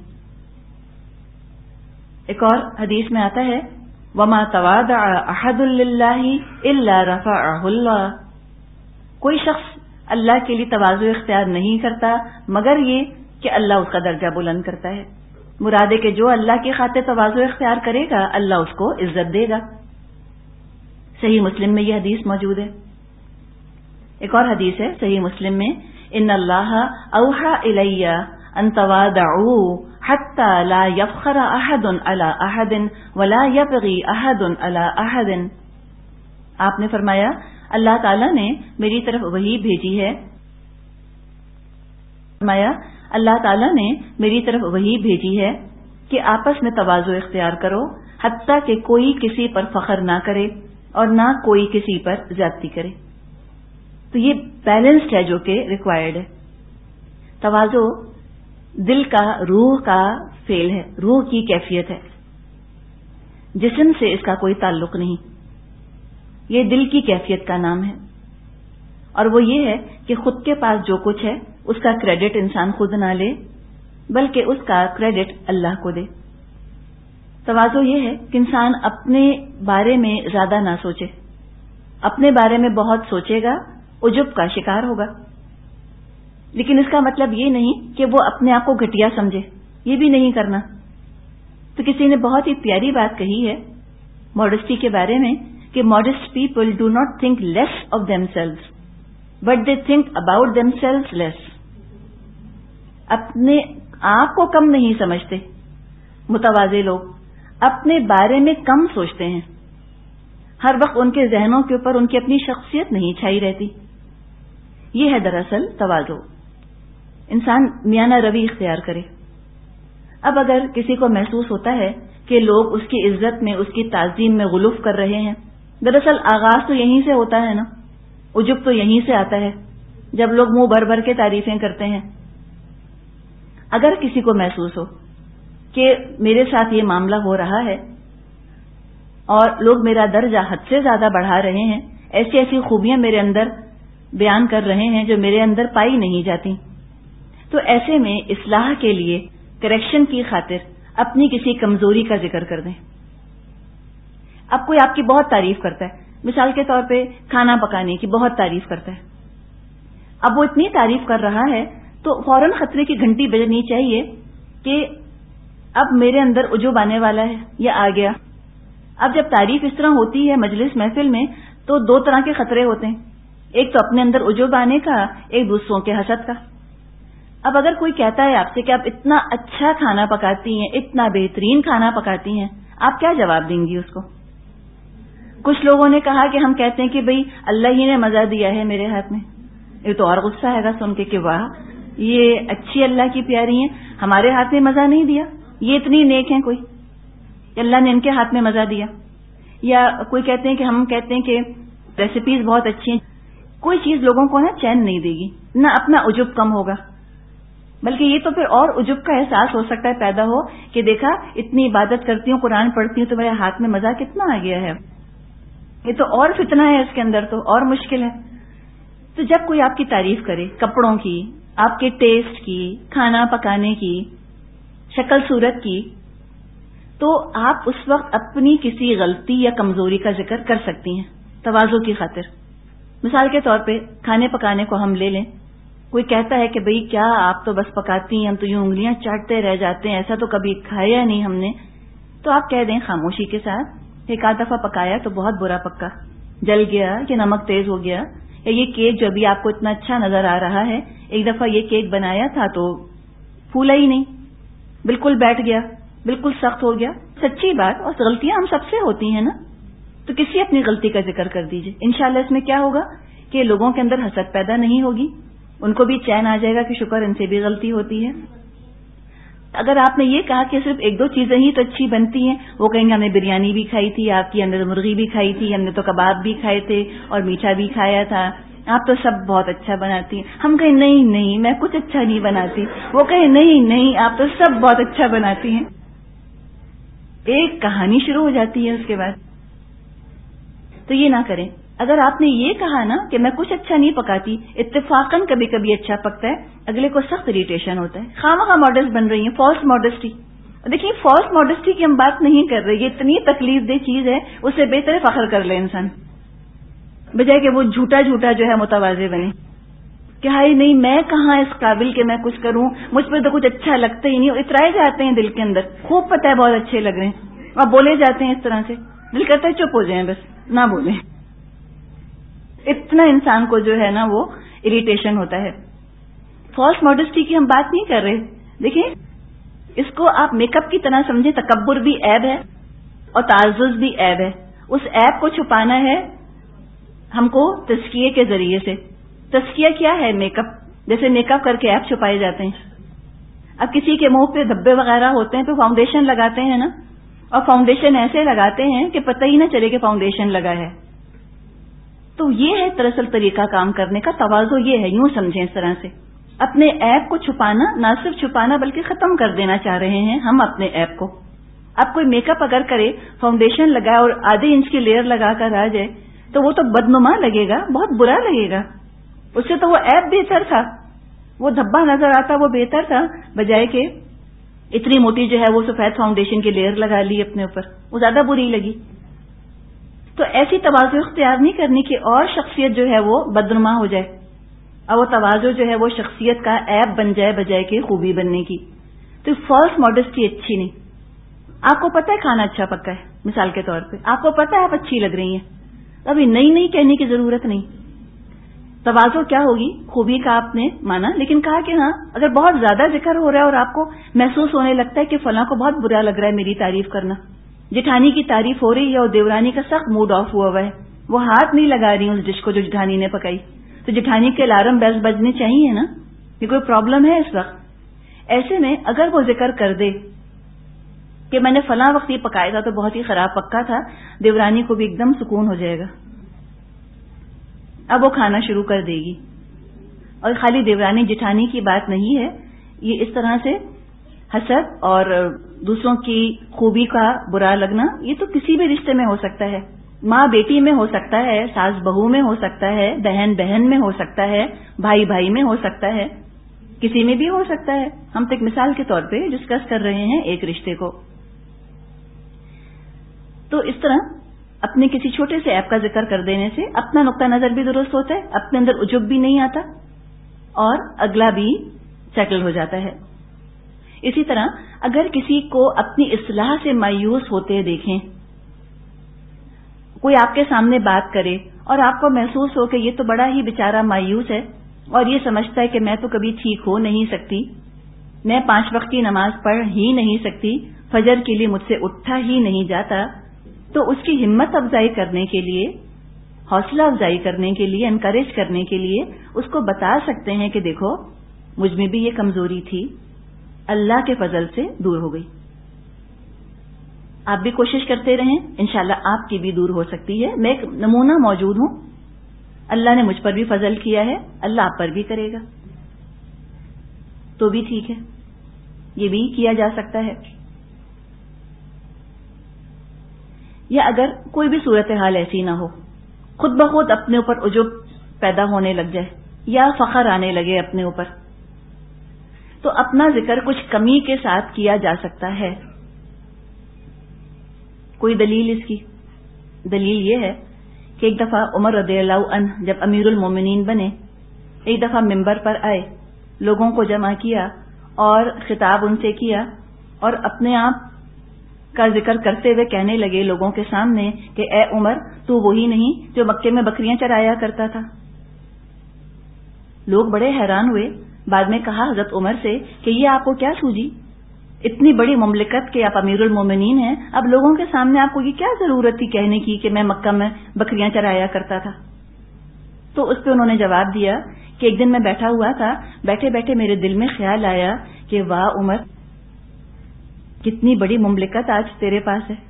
ایک اور حدیث میں آتا ہے وَمَا تَوَاضَعَ أَحَدٌ لِلَّهِ إِلَّا رَفَعَهُ اللَّهُ. کوئی شخص اللہ کے لیے تواضع اختیار نہیں کرتا مگر یہ کہ اللہ اس کا درجہ بلند کرتا ہے. مراد ہے کہ جو اللہ کی خاطر تواضع اختیار کرے گا اللہ اس کو عزت دے گا. صحیح مسلم میں یہ حدیث موجود ہے. ایک اور حدیث ہے صحیح مسلم میں، ان اللہ اوحى الی ان تواضعوا حتى لا يفخر احد على احد ولا يبغي احد على احد. آپ نے فرمایا اللہ تعالیٰ نے میری طرف وحی بھیجی ہے، فرمایا اللہ تعالیٰ نے میری طرف وحی بھیجی ہے کہ آپس میں تواضع اختیار کرو، حتیٰ کہ کوئی کسی پر فخر نہ کرے اور نہ کوئی کسی پر زیادتی کرے. تو یہ بیلنسڈ ہے جو کہ ریکوائرڈ ہے. تواضع دل کا، روح کا فعل ہے، روح کی کیفیت ہے، جسم سے اس کا کوئی تعلق نہیں. یہ دل کی کیفیت کا نام ہے. اور وہ یہ ہے کہ خود کے پاس جو کچھ ہے اس کا کریڈٹ انسان خود نہ لے بلکہ اس کا کریڈٹ اللہ کو دے. تواضع یہ ہے کہ انسان اپنے بارے میں زیادہ نہ سوچے. اپنے بارے میں بہت سوچے گا عجب کا شکار ہوگا. لیکن اس کا مطلب یہ نہیں کہ وہ اپنے آپ کو گھٹیا سمجھے، یہ بھی نہیں کرنا. تو کسی نے بہت ہی پیاری بات کہی ہے ماڈسٹی کے بارے میں کہ modest people do not think less of them selves but they think about them selves less. اپنے آپ کو کم نہیں سمجھتے. متواضع لوگ اپنے بارے میں کم سوچتے ہیں. ہر وقت ان کے ذہنوں کے اوپر ان کی اپنی شخصیت نہیں چھائی رہتی. یہ ہے دراصل تواضع. انسان میانہ روی اختیار کرے. اب اگر کسی کو محسوس ہوتا ہے کہ لوگ اس کی عزت میں، اس کی تعظیم میں غلوف کر رہے ہیں، دراصل آغاز تو یہیں سے ہوتا ہے نا، عجب تو یہیں سے آتا ہے. جب لوگ منہ بھر بھر کے تعریفیں کرتے ہیں. اگر کسی کو محسوس ہو کہ میرے ساتھ یہ معاملہ ہو رہا ہے اور لوگ میرا درجہ حد سے زیادہ بڑھا رہے ہیں، ایسی ایسی خوبیاں میرے اندر بیان کر رہے ہیں جو میرے اندر پائی نہیں جاتی، تو ایسے میں اصلاح کے لیے کریکشن کی خاطر اپنی کسی کمزوری کا ذکر کر دیں. اب کوئی آپ کی بہت تعریف کرتا ہے، مثال کے طور پہ کھانا پکانے کی بہت تعریف کرتا ہے. اب وہ اتنی تعریف کر رہا ہے تو فوراً خطرے کی گھنٹی بجنی چاہیے کہ اب میرے اندر عجب آنے والا ہے یا آ گیا. اب جب تعریف اس طرح ہوتی ہے مجلس محفل میں تو دو طرح کے خطرے ہوتے ہیں، ایک تو اپنے اندر عجب آنے کا، ایک دوسروں کے حسد کا. اب اگر کوئی کہتا ہے آپ سے کہ آپ اتنا اچھا کھانا پکاتی ہیں، اتنا بہترین کھانا پکاتی ہیں، آپ کیا جواب دیں گی اس کو؟ کچھ لوگوں نے کہا کہ ہم کہتے ہیں کہ بھئی اللہ ہی نے مزہ دیا ہے میرے ہاتھ میں. یہ تو اور غصہ آئے گا سن کے کہ واہ یہ اچھی اللہ کی پیاری ہیں، ہمارے ہاتھ میں مزہ نہیں دیا، یہ اتنی نیک ہیں کوئی، اللہ نے ان کے ہاتھ میں مزہ دیا. یا کوئی کہتے ہیں کہ ہم کہتے ہیں کہ ریسیپیز بہت اچھی ہیں. کوئی چیز لوگوں کو نا چین نہیں دے گی، نہ اپنا عجب کم ہوگا، بلکہ یہ تو پھر اور عجب کا احساس ہو سکتا ہے پیدا ہو کہ دیکھا اتنی عبادت کرتی ہوں، قرآن پڑھتی ہوں، تو میرے ہاتھ میں مزہ کتنا آ گیا ہے. یہ تو اور فتنہ ہے اس کے اندر، تو اور مشکل ہے. تو جب کوئی آپ کی تعریف کرے کپڑوں کی، آپ کے ٹیسٹ کی، کھانا پکانے کی، شکل صورت کی، تو آپ اس وقت اپنی کسی غلطی یا کمزوری کا ذکر کر سکتی ہیں تواضع کی خاطر. مثال کے طور پہ کھانے پکانے کو ہم لے لیں. کوئی کہتا ہے کہ بھئی کیا آپ تو بس پکاتی ہیں، ہم تو یوں انگلیاں چاٹتے رہ جاتے ہیں، ایسا تو کبھی کھایا نہیں ہم نے. تو آپ کہہ دیں خاموشی کے ساتھ، ایک آدھ دفعہ پکایا تو بہت برا پکا، جل گیا کہ نمک تیز ہو گیا، یا یہ کیک جو ابھی آپ کو اتنا اچھا نظر آ رہا ہے، ایک دفعہ یہ کیک بنایا تھا تو پھولا ہی نہیں، بالکل بیٹھ گیا، بالکل سخت ہو گیا. سچی بات، اور غلطیاں ہم سب سے ہوتی ہیں نا، تو کسی اپنی غلطی کا ذکر کر دیجئے. انشاءاللہ اس میں کیا ہوگا کہ لوگوں کے اندر حسد پیدا نہیں ہوگی، ان کو بھی چین آ جائے گا کہ شکر ان سے بھی غلطی ہوتی ہے. اگر آپ نے یہ کہا کہ صرف ایک دو چیزیں ہی تو اچھی بنتی ہیں، وہ کہیں گے ہم نے بریانی بھی کھائی تھی آپ کی، ہم نے مرغی بھی کھائی تھی، ہم نے تو کباب بھی کھائے تھے اور میٹھا بھی کھایا تھا، آپ تو سب بہت اچھا بناتی ہیں. ہم کہیں نہیں نہیں میں کچھ اچھا نہیں بناتی، وہ کہیں نہیں نہیں آپ تو سب بہت اچھا بناتی ہیں. ایک کہانی شروع ہو جاتی ہے اس کے بعد. تو یہ نہ کریں. اگر آپ نے یہ کہا نا کہ میں کچھ اچھا نہیں پکاتی، اتفاقاً کبھی کبھی اچھا پکتا ہے، اگلے کو سخت اریٹیشن ہوتا ہے. خواہ ماڈلس بن رہی ہیں، فالس ماڈسٹی. دیکھیے فالس ماڈسٹی کی ہم بات نہیں کر رہے، یہ اتنی تکلیف دہ چیز ہے، اس سے بہتر فخر کر لے انسان، بجائے کہ وہ جھوٹا جو ہے متواضع بنے کہ ہائی نہیں میں کہاں اس قابل کہ میں کچھ کروں، مجھ پہ تو کچھ اچھا لگتا ہی نہیں. اترائے جاتے ہیں دل کے اندر، خوب پتہ ہے بہت اچھے لگ رہے ہیں اور بولے جاتے ہیں اس طرح سے، دل کرتا ہے چپ ہو جائیں بس نہ بولیں. اتنا انسان کو جو ہے نا وہ اریٹیشن ہوتا ہے. فالس ماڈسٹی کی ہم بات نہیں کر رہے. دیکھیں اس کو آپ میک اپ کی طرح سمجھیں، تکبر بھی عیب ہے اور تعزز بھی عیب ہے. اس عیب کو چھپانا ہے ہم کو تزکیے کے ذریعے سے. تزکیہ کیا ہے؟ Make up. جیسے میک اپ کر کے عیب چھپائے جاتے ہیں. اب کسی کے منہ پہ دھبے وغیرہ ہوتے ہیں تو فاؤنڈیشن لگاتے ہیں نا، اور فاؤنڈیشن ایسے لگاتے ہیں کہ پتہ ہی نہ چلے کہ فاؤنڈیشن لگا ہے. تو یہ ہے دراصل طریقہ کام کرنے کا. تواضع یہ ہے، یوں سمجھیں اس طرح سے اپنے عیب کو چھپانا، نہ صرف چھپانا بلکہ ختم کر دینا چاہ رہے ہیں ہم اپنے عیب کو. اب کوئی میک اپ اگر کرے، فاؤنڈیشن لگائے اور آدھے انچ کی لیئر لگا کر آ جائے تو وہ تو بدنما لگے گا، بہت برا لگے گا. اس سے تو وہ عیب بہتر تھا، وہ دھبا نظر آتا وہ بہتر تھا، بجائے کہ اتنی موٹی جو ہے وہ سفید فاؤنڈیشن کی لیئر لگا لی اپنے اوپر، وہ زیادہ بری لگی. تو ایسی تواضع اختیار نہیں کرنی کہ اور شخصیت جو ہے وہ بدنما ہو جائے، اور وہ تواضع جو ہے وہ شخصیت کا عیب بن جائے بجائے کہ خوبی بننے کی. تو فالس ماڈسٹی اچھی نہیں. آپ کو پتہ ہے کھانا اچھا پکا ہے، مثال کے طور پہ آپ کو پتہ ہے آپ اچھی لگ رہی ہیں، ابھی نئی کہنے کی ضرورت نہیں. تواضع کیا ہوگی؟ خوبی کا آپ نے مانا، لیکن کہا کہ ہاں اگر بہت زیادہ ذکر ہو رہا ہے اور آپ کو محسوس ہونے لگتا ہے کہ فلاں کو بہت برا لگ رہا ہے میری تعریف کرنا، جٹھانی کی تعریف ہو رہی ہے اور دیورانی کا سخت موڈ آف ہوا ہے، وہ ہاتھ نہیں لگا رہی اس ڈش کو جو جٹھانی نے پکائی، تو جٹھانی کے الارم بیلز بجنے چاہیے نا، یہ کوئی پرابلم ہے اس وقت. ایسے میں اگر وہ ذکر کر دے کہ میں نے فلاں وقت یہ پکایا تھا تو بہت ہی خراب پکا تھا، دیورانی کو بھی ایک دم سکون ہو جائے گا. اب وہ کھانا شروع کر دے گی. اور خالی دیورانی جٹھانی کی بات نہیں ہے، یہ اس طرح سے حسد اور دوسروں کی خوبی کا برا لگنا یہ تو کسی بھی رشتے میں ہو سکتا ہے، ماں بیٹی میں ہو سکتا ہے، ساس بہو میں ہو سکتا ہے، بہن بہن میں ہو سکتا ہے، بھائی بھائی میں ہو سکتا ہے، کسی میں بھی ہو سکتا ہے. ہم تو ایک مثال کے طور پہ ڈسکس کر رہے ہیں ایک رشتے کو. تو اس طرح اپنے کسی چھوٹے سے ایپ کا ذکر کر دینے سے اپنا نقطہ نظر بھی درست ہوتا ہے، اپنے اندر عجب بھی نہیں آتا اور اگلا بھی سیٹل ہو جاتا ہے. اسی طرح اگر کسی کو اپنی اصلاح سے مایوس ہوتے دیکھیں، کوئی آپ کے سامنے بات کرے اور آپ کو محسوس ہو کہ یہ تو بڑا ہی بیچارہ مایوس ہے اور یہ سمجھتا ہے کہ میں تو کبھی ٹھیک ہو نہیں سکتی، میں 5 وقت کی نماز پڑھ ہی نہیں سکتی، فجر کے لیے مجھ سے اٹھا ہی نہیں جاتا، تو اس کی ہمت افزائی کرنے کے لیے، حوصلہ افزائی کرنے کے لیے، انکریج کرنے کے لیے اس کو بتا سکتے ہیں کہ دیکھو مجھ میں بھی یہ کمزوری تھی، اللہ کے فضل سے دور ہو گئی. آپ بھی کوشش کرتے رہیں، انشاءاللہ آپ کی بھی دور ہو سکتی ہے. میں ایک نمونہ موجود ہوں، اللہ نے مجھ پر بھی فضل کیا ہے، اللہ آپ پر بھی کرے گا تو بھی ٹھیک ہے، یہ بھی کیا جا سکتا ہے. یا اگر کوئی بھی صورتحال ایسی نہ ہو، خود بخود اپنے اوپر عجب پیدا ہونے لگ جائے یا فخر آنے لگے اپنے اوپر، تو اپنا ذکر کچھ کمی کے ساتھ کیا جا سکتا ہے. کوئی دلیل اس کی دلیل یہ ہے کہ ایک دفعہ عمر رضی اللہ عنہ جب امیر المومنین بنے، ایک دفعہ ممبر پر آئے، لوگوں کو جمع کیا اور خطاب ان سے کیا اور اپنے آپ کا ذکر کرتے ہوئے کہنے لگے لوگوں کے سامنے کہ اے عمر، تو وہی نہیں جو مکے میں بکریاں چرایا کرتا تھا. لوگ بڑے حیران ہوئے. بعد میں کہا حضرت عمر سے کہ یہ آپ کو کیا سوجی، اتنی بڑی مملکت کے آپ امیر المومنین ہیں، اب لوگوں کے سامنے آپ کو یہ کیا ضرورت تھی کہنے کی کہ میں مکہ میں بکریاں چرایا کرتا تھا. تو اس پہ انہوں نے جواب دیا کہ ایک دن میں بیٹھا ہوا تھا، بیٹھے بیٹھے میرے دل میں خیال آیا کہ واہ عمر، کتنی بڑی مملکت آج تیرے پاس ہے.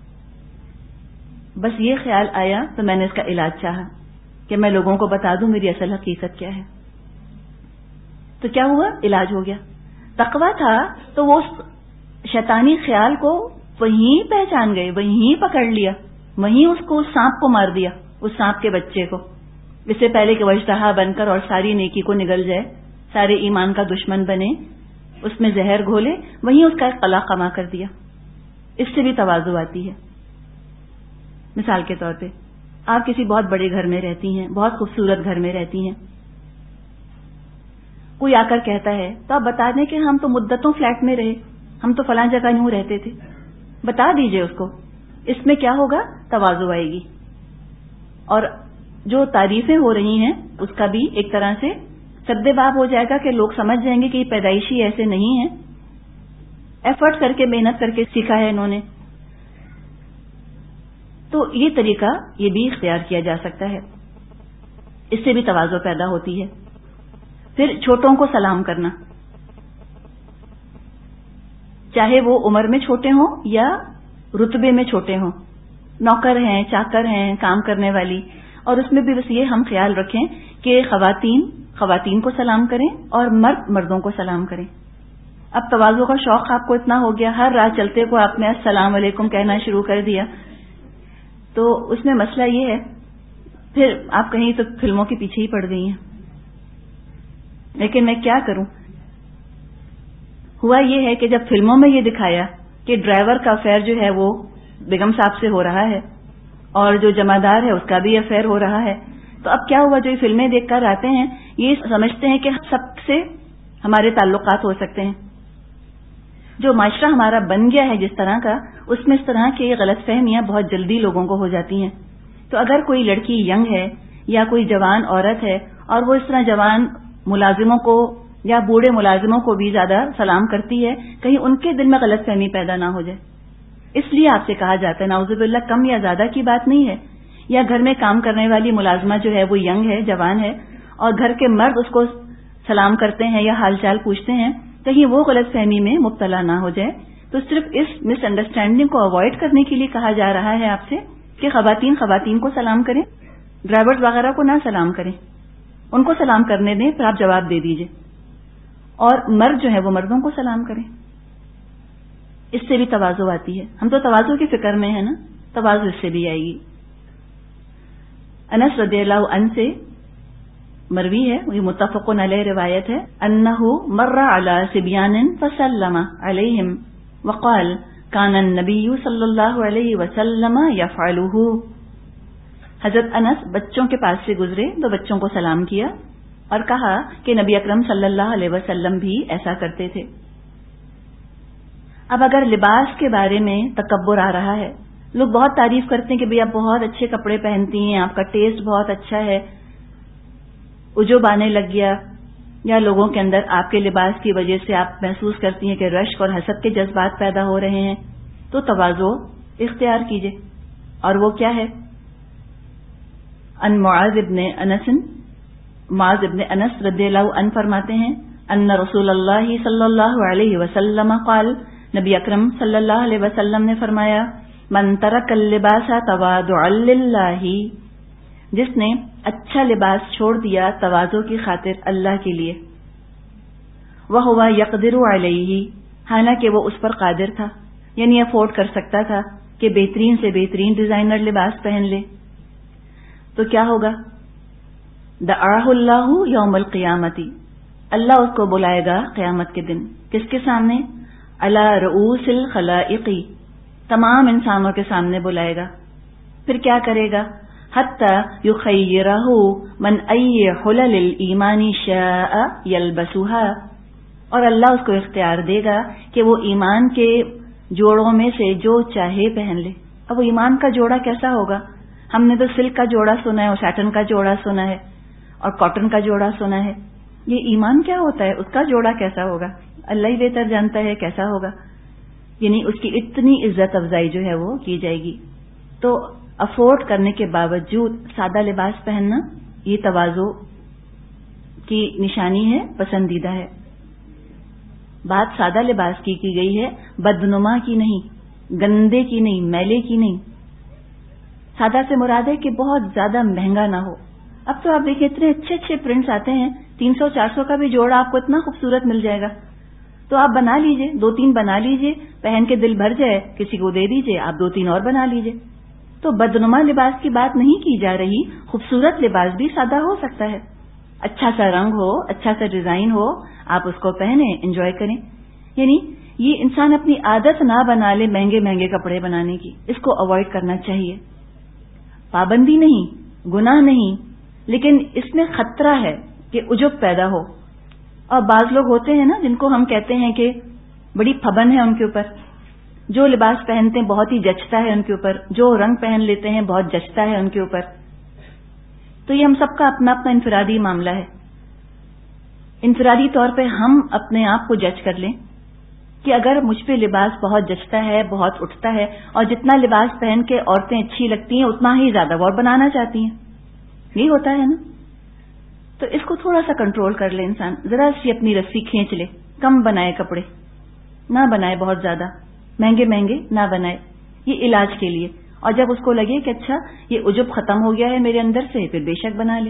بس یہ خیال آیا تو میں نے اس کا علاج چاہا کہ میں لوگوں کو بتا دوں میری اصل حقیقت کیا ہے. تو کیا ہوا؟ علاج ہو گیا. تقویٰ تھا تو وہ شیطانی خیال کو وہیں پہچان گئے، وہیں پکڑ لیا، وہیں اس کو، اس سانپ کو مار دیا، اس سانپ کے بچے کو، اس سے پہلے کہ وہ اژدہا بن کر اور ساری نیکی کو نگل جائے، سارے ایمان کا دشمن بنے، اس میں زہر گھولے، وہیں اس کا ایک قلع کما کر دیا. اس سے بھی تواضع آتی ہے. مثال کے طور پہ آپ کسی بہت بڑے گھر میں رہتی ہیں، بہت خوبصورت گھر میں رہتی ہیں، کوئی آ کر کہتا ہے تو آپ بتا دیں کہ ہم تو مدتوں فلیٹ میں رہے، ہم تو فلاں جگہ یوں رہتے تھے، بتا دیجئے اس کو. اس میں کیا ہوگا؟ تواضع آئے گی. اور جو تعریفیں ہو رہی ہیں اس کا بھی ایک طرح سے سد باب ہو جائے گا کہ لوگ سمجھ جائیں گے کہ یہ پیدائشی ایسے نہیں ہیں، ایفرٹ کر کے، محنت کر کے سیکھا ہے انہوں نے. تو یہ طریقہ یہ بھی اختیار کیا جا سکتا ہے، اس سے بھی تواضع پیدا ہوتی ہے. پھر چھوٹوں کو سلام کرنا، چاہے وہ عمر میں چھوٹے ہوں یا رتبے میں چھوٹے ہوں، نوکر ہیں، چاکر ہیں، کام کرنے والی، اور اس میں بھی بس یہ ہم خیال رکھیں کہ خواتین کو سلام کریں اور مرد مردوں کو سلام کریں. اب تواضع کا شوق آپ کو اتنا ہو گیا، ہر راہ چلتے کو آپ نے السلام علیکم کہنا شروع کر دیا، تو اس میں مسئلہ یہ ہے پھر آپ کہیں تو فلموں کے پیچھے ہی پڑ گئی ہیں. لیکن میں کیا کروں، ہوا یہ ہے کہ جب فلموں میں یہ دکھایا کہ ڈرائیور کا افیئر جو ہے وہ بیگم صاحب سے ہو رہا ہے اور جو جمعدار ہے اس کا بھی افیئر ہو رہا ہے، تو اب کیا ہوا، جو یہ فلمیں دیکھ کر آتے ہیں یہ سمجھتے ہیں کہ سب سے ہمارے تعلقات ہو سکتے ہیں. جو معاشرہ ہمارا بن گیا ہے جس طرح کا، اس میں اس طرح کی غلط فہمیاں بہت جلدی لوگوں کو ہو جاتی ہیں. تو اگر کوئی لڑکی ینگ ہے یا کوئی جوان عورت ہے اور وہ اس طرح جوان ملازموں کو یا بوڑھے ملازموں کو بھی زیادہ سلام کرتی ہے، کہیں ان کے دل میں غلط فہمی پیدا نہ ہو جائے. اس لیے آپ سے کہا جاتا ہے، نعوذ باللہ کم یا زیادہ کی بات نہیں ہے، یا گھر میں کام کرنے والی ملازمہ جو ہے وہ ینگ ہے، جوان ہے، اور گھر کے مرد اس کو سلام کرتے ہیں یا حال چال پوچھتے ہیں، کہیں وہ غلط فہمی میں مبتلا نہ ہو جائے. تو صرف اس مس انڈرسٹینڈنگ کو اوائڈ کرنے کے لیے کہا جا رہا ہے آپ سے کہ خواتین کو سلام کریں، ڈرائیورز وغیرہ کو نہ سلام کریں. ان کو سلام کرنے دیں، پھر آپ جواب دے دیجئے، اور مرد جو ہے وہ مردوں کو سلام کریں، اس سے بھی تواضع آتی ہے. ہم تو تواضع کی فکر میں ہیں نا، تواضع اس سے بھی آئے گی. انس رضی اللہ عنہ سے مروی ہے، یہ متفق علیہ روایت ہے، انہ مر علی صبیان فسلم علیہم وقال کان النبی صلی اللہ علیہ وسلم یفعلہ. حضرت انس بچوں کے پاس سے گزرے تو بچوں کو سلام کیا اور کہا کہ نبی اکرم صلی اللہ علیہ وسلم بھی ایسا کرتے تھے. اب اگر لباس کے بارے میں تکبر آ رہا ہے، لوگ بہت تعریف کرتے ہیں کہ بھئی آپ بہت اچھے کپڑے پہنتی ہیں، آپ کا ٹیسٹ بہت اچھا ہے، عجب آنے لگ گیا، یا لوگوں کے اندر آپ کے لباس کی وجہ سے آپ محسوس کرتی ہیں کہ رشک اور حسد کے جذبات پیدا ہو رہے ہیں، تو تواضع اختیار کیجئے. اور وہ کیا ہے؟ ان معاذ ابن انس رضی اللہ عنہ فرماتے ہیں ان رسول اللہ صلی اللہ علیہ وسلم قال، نبی اکرم صلی اللہ علیہ وسلم نے فرمایا، من ترک اللباس تواضعا للہ، جس نے اچھا لباس چھوڑ دیا تواضع کی خاطر اللہ کے لیے، وہو یقدر علیہ، حالانکہ وہ اس پر قادر تھا، یعنی افورڈ کر سکتا تھا کہ بہترین سے بہترین ڈیزائنر لباس پہن لے، تو کیا ہوگا؟ دعاہ اللہ یوم القیامت، اللہ اس کو بلائے گا قیامت کے دن. کس کے سامنے؟ علی رؤوس الخلائق، تمام انسانوں کے سامنے بلائے گا. پھر کیا کرے گا؟ حتی یخیرہ من ای حلل الایمان شاء یلبسها، اور اللہ اس کو اختیار دے گا کہ وہ ایمان کے جوڑوں میں سے جو چاہے پہن لے. اب وہ ایمان کا جوڑا کیسا ہوگا؟ ہم نے تو سلک کا جوڑا سنا ہے، اور سیٹن کا جوڑا سنا ہے، اور کاٹن کا جوڑا سنا ہے. یہ ایمان کیا ہوتا ہے؟ اس کا جوڑا کیسا ہوگا؟ اللہ ہی بہتر جانتا ہے کیسا ہوگا. یعنی اس کی اتنی عزت افزائی جو ہے وہ کی جائے گی. تو افورڈ کرنے کے باوجود سادہ لباس پہننا یہ تواضع کی نشانی ہے، پسندیدہ ہے. بات سادہ لباس کی گئی ہے، بدنما کی نہیں، گندے کی نہیں، میلے کی نہیں. سادہ سے مراد ہے کہ بہت زیادہ مہنگا نہ ہو. اب تو آپ دیکھیں اتنے اچھے اچھے پرنٹس آتے ہیں، 300-400 کا بھی جوڑا آپ کو اتنا خوبصورت مل جائے گا. تو آپ بنا لیجئے، 2-3 بنا لیجئے، پہن کے دل بھر جائے کسی کو دے دیجئے، آپ 2-3 اور بنا لیجئے. تو بدنما لباس کی بات نہیں کی جا رہی، خوبصورت لباس بھی سادہ ہو سکتا ہے. اچھا سا رنگ ہو، اچھا سا ڈیزائن ہو، آپ اس کو پہنیں، انجوائے کریں. یعنی یہ انسان اپنی عادت نہ بنا لے مہنگے مہنگے کپڑے بنانے کی، اس کو اوائڈ کرنا چاہیے. پابندی نہیں، گناہ نہیں، لیکن اس میں خطرہ ہے کہ عجب پیدا ہو. اور بعض لوگ ہوتے ہیں نا جن کو ہم کہتے ہیں کہ بڑی پھبن ہے ان کے اوپر، جو لباس پہنتے ہیں بہت ہی جچتا ہے ان کے اوپر، جو رنگ پہن لیتے ہیں بہت جچتا ہے ان کے اوپر. تو یہ ہم سب کا اپنا اپنا انفرادی معاملہ ہے. انفرادی طور پہ ہم اپنے آپ کو جج کر لیں کہ اگر مجھ پہ لباس بہت جچتا ہے، بہت اٹھتا ہے، اور جتنا لباس پہن کے عورتیں اچھی لگتی ہیں اتنا ہی زیادہ وہ بنانا چاہتی ہیں. یہی ہوتا ہے نا. تو اس کو تھوڑا سا کنٹرول کر لے انسان، ذرا سی اپنی رسی کھینچ لے، کم بنائے کپڑے، نہ بنائے بہت زیادہ، مہنگے مہنگے نہ بنائے. یہ علاج کے لیے. اور جب اس کو لگے کہ اچھا یہ عجب ختم ہو گیا ہے میرے اندر سے، پھر بے شک بنا لے.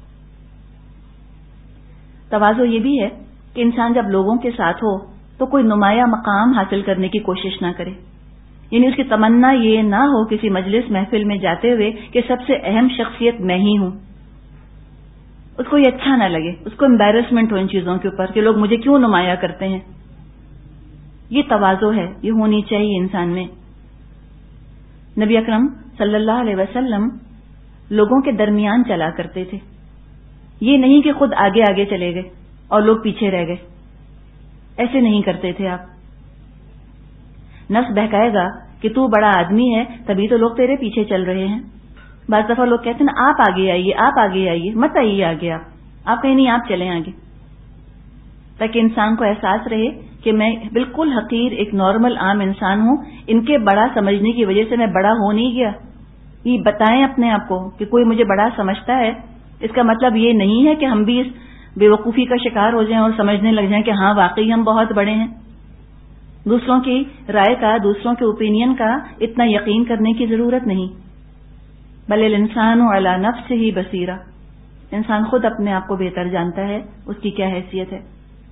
تواضع یہ بھی ہے کہ انسان جب لوگوں کے ساتھ ہو تو کوئی نمایاں مقام حاصل کرنے کی کوشش نہ کرے. یعنی اس کی تمنا یہ نہ ہو کسی مجلس محفل میں جاتے ہوئے کہ سب سے اہم شخصیت میں ہی ہوں. اس کو یہ اچھا نہ لگے، اس کو امبیرسمنٹ ہو ان چیزوں کے اوپر کہ لوگ مجھے کیوں نمایاں کرتے ہیں. یہ تواضع ہے، یہ ہونی چاہیے انسان میں. نبی اکرم صلی اللہ علیہ وسلم لوگوں کے درمیان چلا کرتے تھے. یہ نہیں کہ خود آگے آگے چلے گئے اور لوگ پیچھے رہ گئے، ایسے نہیں کرتے تھے آپ. نفس بہکائے گا کہ تو بڑا آدمی ہے تبھی تو لوگ تیرے پیچھے چل رہے ہیں. بعض دفعہ لوگ کہتے ہیں نا آپ آگے آئیے، آپ آگے آئیے، مت آئیے آگے، آپ کہیں نہیں، آپ چلیں آگے، تاکہ انسان کو احساس رہے کہ میں بالکل حقیر ایک نارمل عام انسان ہوں، ان کے بڑا سمجھنے کی وجہ سے میں بڑا ہو نہیں گیا. یہ بتائیں اپنے آپ کو کہ کوئی مجھے بڑا سمجھتا ہے، اس کا مطلب یہ نہیں ہے کہ ہم بھی اس بے وقوفی کا شکار ہو جائیں اور سمجھنے لگ جائیں کہ ہاں واقعی ہم بہت بڑے ہیں. دوسروں کی رائے کا، دوسروں کے اوپینین کا اتنا یقین کرنے کی ضرورت نہیں. بل الانسان علی نفسہ بصیرہ، انسان خود اپنے آپ کو بہتر جانتا ہے اس کی کیا حیثیت ہے.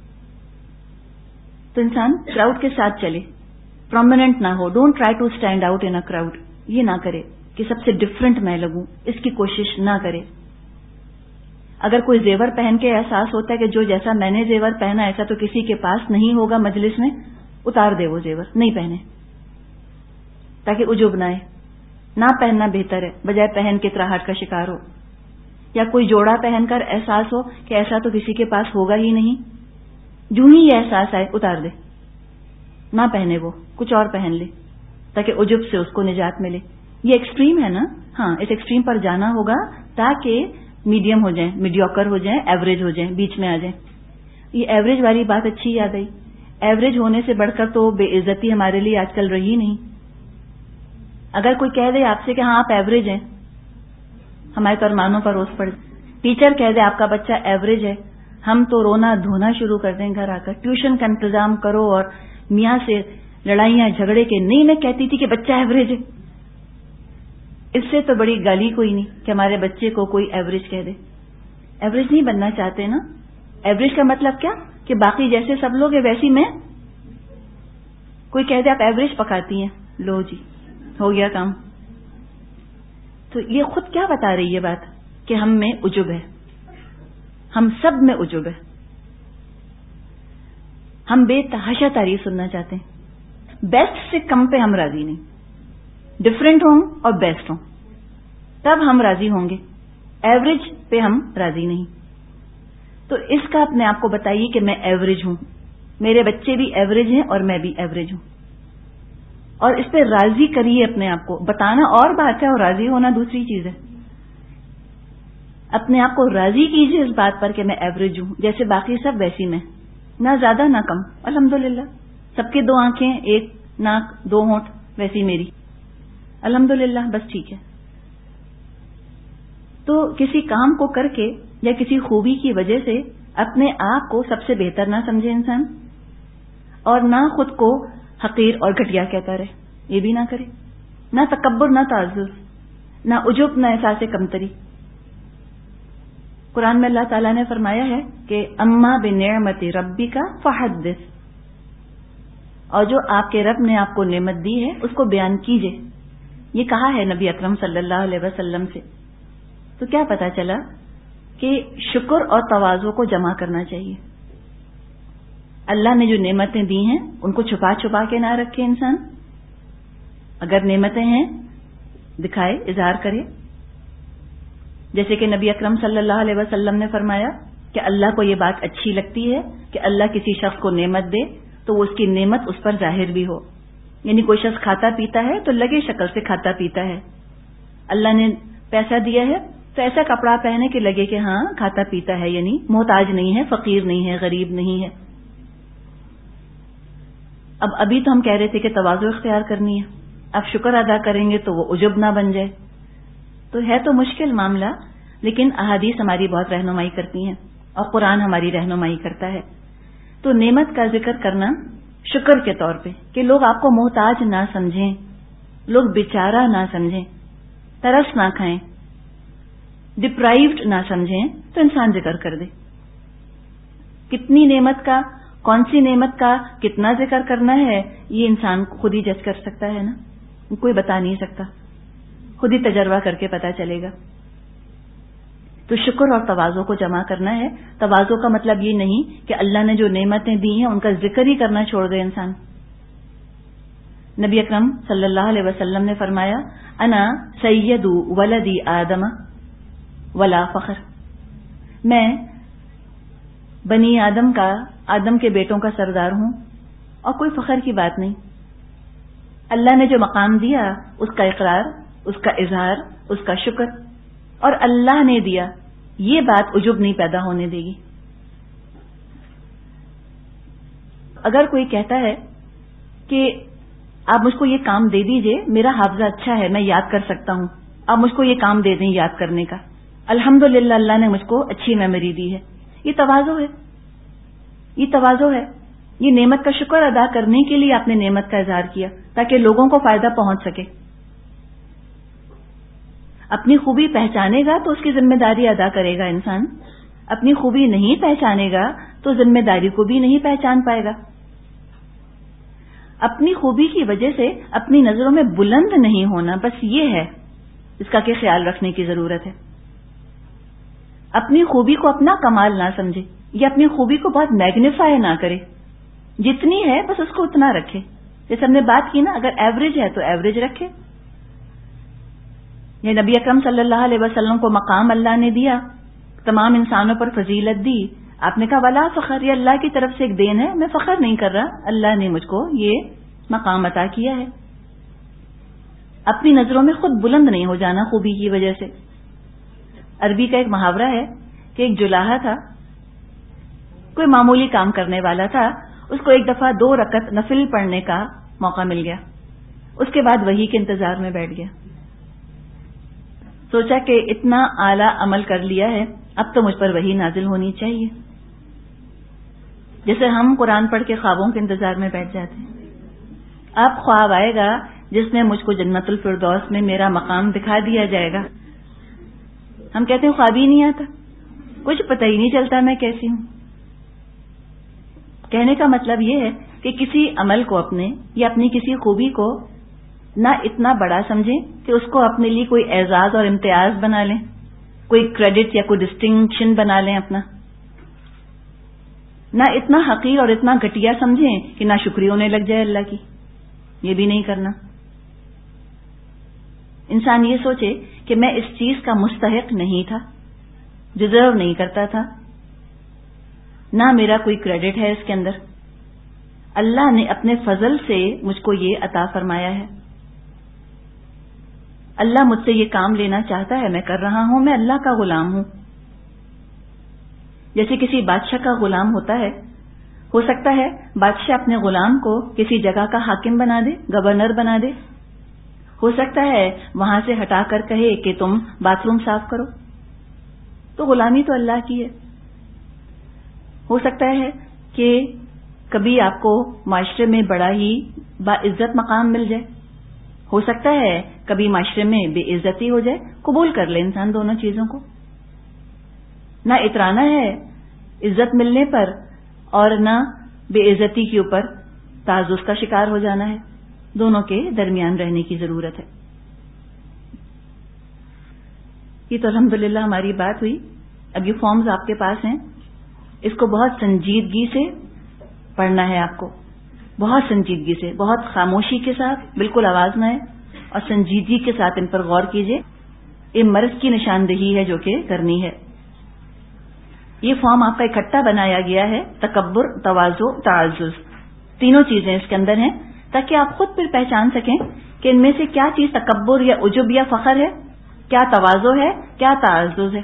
تو انسان کراؤڈ کے ساتھ چلے، پرومیننٹ نہ ہو. Don't try to stand out in a crowd. یہ نہ کرے کہ سب سے ڈفرنٹ میں لگوں، اس کی کوشش نہ کرے. اگر کوئی زیور پہن کے احساس ہوتا ہے کہ جو جیسا میں نے زیور پہنا ایسا تو کسی کے پاس نہیں ہوگا مجلس میں، اتار دے وہ زیور، نہیں پہنے، تاکہ عجب نہ آئے. نہ پہننا بہتر ہے بجائے پہن کے کراہٹ کا شکار ہو. یا کوئی جوڑا پہن کر احساس ہو کہ ایسا تو کسی کے پاس ہوگا ہی نہیں، جو ہی یہ احساس آئے اتار دے، نہ پہنے، وہ کچھ اور پہن لے تاکہ عجب سے اس کو نجات ملے. یہ ایکسٹریم ہے نا. ہاں، اس ایکسٹریم پر جانا ہوگا تاکہ میڈیم ہو جائیں، میڈیوکر ہو جائیں، ایوریج ہو جائیں، بیچ میں آ جائیں. یہ ایوریج والی بات اچھی یاد آئی. ایوریج ہونے سے بڑھ کر تو بے عزتی ہمارے لیے آج کل رہی نہیں. اگر کوئی کہہ دے آپ سے کہ ہاں آپ ایوریج ہیں، ہمارے فرمانوں پر روز پڑ. ٹیچر کہہ دے آپ کا بچہ ایوریج ہے، ہم تو رونا دھونا شروع کر دیں گھر آ کر. ٹیوشن کا انتظام کرو اور میاں سے لڑائیاں جھگڑے کے، نہیں میں کہتی تھی کہ بچہ ایوریج ہے. اس سے تو بڑی گالی کوئی نہیں کہ ہمارے بچے کو کوئی ایوریج کہہ دے. ایوریج نہیں بننا چاہتے نا. ایوریج کا مطلب کیا کہ باقی جیسے سب لوگ ہیں ویسی میں. کوئی کہہ دے آپ ایوریج پکاتی ہیں، لو جی ہو گیا کام. تو یہ خود کیا بتا رہی ہے بات کہ ہم میں عجب ہے، ہم سب میں عجب ہے. ہم بے تحاشا تعریف سننا چاہتے ہیں. بیسٹ سے کم پہ ہم راضی نہیں. ڈفرینٹ ہوں اور بیسٹ ہوں تب ہم راضی ہوں گے. ایوریج پہ ہم راضی نہیں. تو اس کا اپنے آپ کو بتائیے کہ میں ایوریج ہوں، میرے بچے بھی ایوریج ہیں اور میں بھی ایوریج ہوں. اور اس پہ راضی کریے اپنے آپ کو. بتانا اور بات ہے اور راضی ہونا دوسری چیز ہے. اپنے آپ کو راضی کیجیے اس بات پر کہ میں ایوریج ہوں، جیسے باقی سب ویسی میں، نہ زیادہ نہ کم. الحمدللہ سب کے 2 آنکھیں، 1 ناک، 2 ہونٹ، ویسی میری الحمدللہ، بس ٹھیک ہے. تو کسی کام کو کر کے یا کسی خوبی کی وجہ سے اپنے آپ کو سب سے بہتر نہ سمجھے انسان، اور نہ خود کو حقیر اور گھٹیا کہتا رہے. یہ بھی نہ کرے. نہ تکبر، نہ تعزز، نہ عجب، نہ احساس کمتری. قرآن میں اللہ تعالیٰ نے فرمایا ہے کہ اما بنعمت ربک فحدث، اور جو آپ کے رب نے آپ کو نعمت دی ہے اس کو بیان کیجئے. یہ کہا ہے نبی اکرم صلی اللہ علیہ وسلم سے. تو کیا پتا چلا کہ شکر اور تواضع کو جمع کرنا چاہیے. اللہ نے جو نعمتیں دی ہیں ان کو چھپا چھپا کے نہ رکھے انسان. اگر نعمتیں ہیں دکھائے، اظہار کرے. جیسے کہ نبی اکرم صلی اللہ علیہ وسلم نے فرمایا کہ اللہ کو یہ بات اچھی لگتی ہے کہ اللہ کسی شخص کو نعمت دے تو وہ اس کی نعمت اس پر ظاہر بھی ہو. یعنی کوئی شخص کھاتا پیتا ہے تو لگے شکل سے کھاتا پیتا ہے. اللہ نے پیسہ دیا ہے تو ایسا کپڑا پہنے کہ لگے کہ ہاں کھاتا پیتا ہے، یعنی محتاج نہیں ہے، فقیر نہیں ہے، غریب نہیں ہے. ابھی تو ہم کہہ رہے تھے کہ تواضع اختیار کرنی ہے. اب شکر ادا کریں گے تو وہ عجب نہ بن جائے. تو ہے تو مشکل معاملہ، لیکن احادیث ہماری بہت رہنمائی کرتی ہیں اور قرآن ہماری رہنمائی کرتا ہے. تو نعمت کا ذکر کرنا شکر کے طور پہ کہ لوگ آپ کو محتاج نہ سمجھیں، لوگ بیچارہ نہ سمجھیں، ترس نہ کھائیں، ڈپرائیوڈ نہ سمجھیں، تو انسان ذکر کر دے. کتنی نعمت کا، کون سی نعمت کا کتنا ذکر کرنا ہے یہ انسان خود ہی جج کر سکتا ہے نا. کوئی بتا نہیں سکتا، خود ہی تجربہ کر کے پتا چلے گا. تو شکر اور تواضع کو جمع کرنا ہے. تواضع کا مطلب یہ نہیں کہ اللہ نے جو نعمتیں دی ہیں ان کا ذکر ہی کرنا چھوڑ دے انسان. نبی اکرم صلی اللہ علیہ وسلم نے فرمایا انا سید ولدی آدم ولا فخر، میں بنی آدم کے بیٹوں کا سردار ہوں اور کوئی فخر کی بات نہیں. اللہ نے جو مقام دیا اس کا اقرار، اس کا اظہار، اس کا شکر، اور اللہ نے دیا یہ بات عجب نہیں پیدا ہونے دے گی. اگر کوئی کہتا ہے کہ آپ مجھ کو یہ کام دے دیجئے، میرا حافظہ اچھا ہے، میں یاد کر سکتا ہوں، آپ مجھ کو یہ کام دے دیں یاد کرنے کا، الحمدللہ اللہ نے مجھ کو اچھی میموری دی ہے، یہ تواضع ہے. یہ تواضع ہے. یہ نعمت کا شکر ادا کرنے کے لیے آپ نے نعمت کا اظہار کیا تاکہ لوگوں کو فائدہ پہنچ سکے. اپنی خوبی پہچانے گا تو اس کی ذمہ داری ادا کرے گا انسان، اپنی خوبی نہیں پہچانے گا تو ذمہ داری کو بھی نہیں پہچان پائے گا۔ اپنی خوبی کی وجہ سے اپنی نظروں میں بلند نہیں ہونا، بس یہ ہے اس کا کہ خیال رکھنے کی ضرورت ہے۔ اپنی خوبی کو اپنا کمال نہ سمجھے یا اپنی خوبی کو بہت میگنیفائی نہ کرے، جتنی ہے بس اس کو اتنا رکھے۔ جیسے ہم نے بات کی نا، اگر ایوریج ہے تو ایوریج رکھے۔ یہ نبی اکرم صلی اللہ علیہ وسلم کو مقام اللہ نے دیا، تمام انسانوں پر فضیلت دی، آپ نے کہا ولا فخر، یہ اللہ کی طرف سے ایک دین ہے، میں فخر نہیں کر رہا، اللہ نے مجھ کو یہ مقام عطا کیا ہے۔ اپنی نظروں میں خود بلند نہیں ہو جانا خوبی کی وجہ سے۔ عربی کا ایک محاورہ ہے کہ ایک جلاحہ تھا، کوئی معمولی کام کرنے والا تھا، اس کو ایک دفعہ 2 رکعت نفل پڑھنے کا موقع مل گیا، اس کے بعد وحی کے انتظار میں بیٹھ گیا، سوچا کہ اتنا اعلیٰ عمل کر لیا ہے، اب تو مجھ پر وحی نازل ہونی چاہیے۔ جیسے ہم قرآن پڑھ کے خوابوں کے انتظار میں بیٹھ جاتے ہیں، اب خواب آئے گا جس میں مجھ کو جنت الفردوس میں میرا مقام دکھا دیا جائے گا۔ ہم کہتے ہیں خواب ہی نہیں آتا، کچھ پتہ ہی نہیں چلتا میں کیسی ہوں۔ کہنے کا مطلب یہ ہے کہ کسی عمل کو اپنے یا اپنی کسی خوبی کو نہ اتنا بڑا سمجھیں کہ اس کو اپنے لیے کوئی اعزاز اور امتیاز بنا لیں، کوئی کریڈٹ یا کوئی ڈسٹنکشن بنا لیں اپنا، نہ اتنا حقیر اور اتنا گھٹیا سمجھیں کہ نہ شکریہ ہونے لگ جائے اللہ کی، یہ بھی نہیں کرنا۔ انسان یہ سوچے کہ میں اس چیز کا مستحق نہیں تھا، ڈیزرو نہیں کرتا تھا، نہ میرا کوئی کریڈٹ ہے اس کے اندر، اللہ نے اپنے فضل سے مجھ کو یہ عطا فرمایا ہے، اللہ مجھ سے یہ کام لینا چاہتا ہے، میں کر رہا ہوں، میں اللہ کا غلام ہوں۔ جیسے کسی بادشاہ کا غلام ہوتا ہے، ہو سکتا ہے بادشاہ اپنے غلام کو کسی جگہ کا حاکم بنا دے، گورنر بنا دے، ہو سکتا ہے وہاں سے ہٹا کر کہے کہ تم باتھ روم صاف کرو، تو غلامی تو اللہ کی ہے۔ ہو سکتا ہے کہ کبھی آپ کو معاشرے میں بڑا ہی باعزت مقام مل جائے، ہو سکتا ہے کبھی معاشرے میں بے عزتی ہو جائے، قبول کر لے انسان دونوں چیزوں کو، نہ اترانا ہے عزت ملنے پر اور نہ بے عزتی کے اوپر تعزز کا شکار ہو جانا ہے، دونوں کے درمیان رہنے کی ضرورت ہے۔ یہ تو الحمدللہ ہماری بات ہوئی۔ اب یہ فارمز آپ کے پاس ہیں، اس کو بہت سنجیدگی سے پڑھنا ہے، آپ کو بہت سنجیدگی سے، بہت خاموشی کے ساتھ، بالکل آواز نہ آئے، اور سنجیدگی کے ساتھ ان پر غور کیجیے۔ یہ مرض کی نشاندہی ہے جو کہ کرنی ہے۔ یہ فارم آپ کا اکٹھا بنایا گیا ہے، تکبر، تواضع، تعزز، تینوں چیزیں اس کے اندر ہیں، تاکہ آپ خود پھر پہچان سکیں کہ ان میں سے کیا چیز تکبر یا عجب یا فخر ہے، کیا تواضع ہے، کیا تعزز ہے۔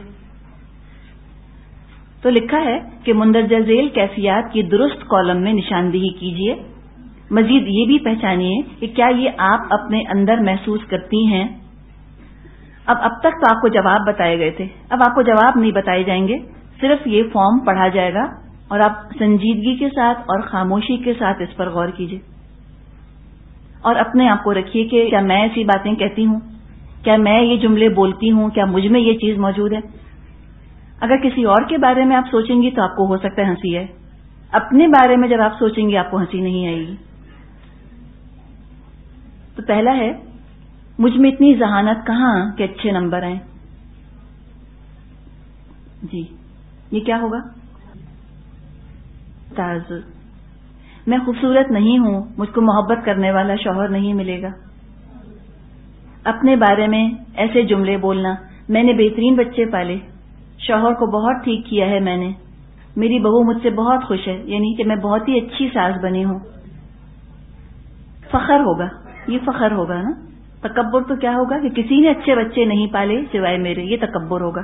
تو لکھا ہے کہ مندرجہ ذیل کیفیات کی درست کالم میں نشاندہی کیجیے، مزید یہ بھی پہچانیے کہ کیا یہ آپ اپنے اندر محسوس کرتی ہیں۔ اب تک تو آپ کو جواب بتائے گئے تھے، اب آپ کو جواب نہیں بتائے جائیں گے، صرف یہ فارم پڑھا جائے گا اور آپ سنجیدگی کے ساتھ اور خاموشی کے ساتھ اس پر غور کیجیے اور اپنے آپ کو رکھیے کہ کیا میں ایسی باتیں کہتی ہوں، کیا میں یہ جملے بولتی ہوں، کیا مجھ میں یہ چیز موجود ہے۔ اگر کسی اور کے بارے میں آپ سوچیں گی تو آپ کو ہو سکتا ہے ہنسی آئے، اپنے بارے میں جب آپ سوچیں گے آپ کو ہنسی نہیں آئے گی۔ تو پہلا ہے، مجھ میں اتنی ذہانت کہاں کہ اچھے نمبر آئیں۔ جی یہ کیا ہوگا؟ تعزز، میں خوبصورت نہیں ہوں، مجھ کو محبت کرنے والا شوہر نہیں ملے گا۔ اپنے بارے میں ایسے جملے بولنا، میں نے بہترین بچے پالے، شوہر کو بہت ٹھیک کیا ہے میں نے، میری بہو مجھ سے بہت خوش ہے، یعنی کہ میں بہت ہی اچھی ساس بنی ہوں۔ فخر ہوگا، یہ فخر ہوگا نا۔ تکبر تو کیا ہوگا کہ کسی نے اچھے بچے نہیں پالے سوائے میرے، یہ تکبر ہوگا۔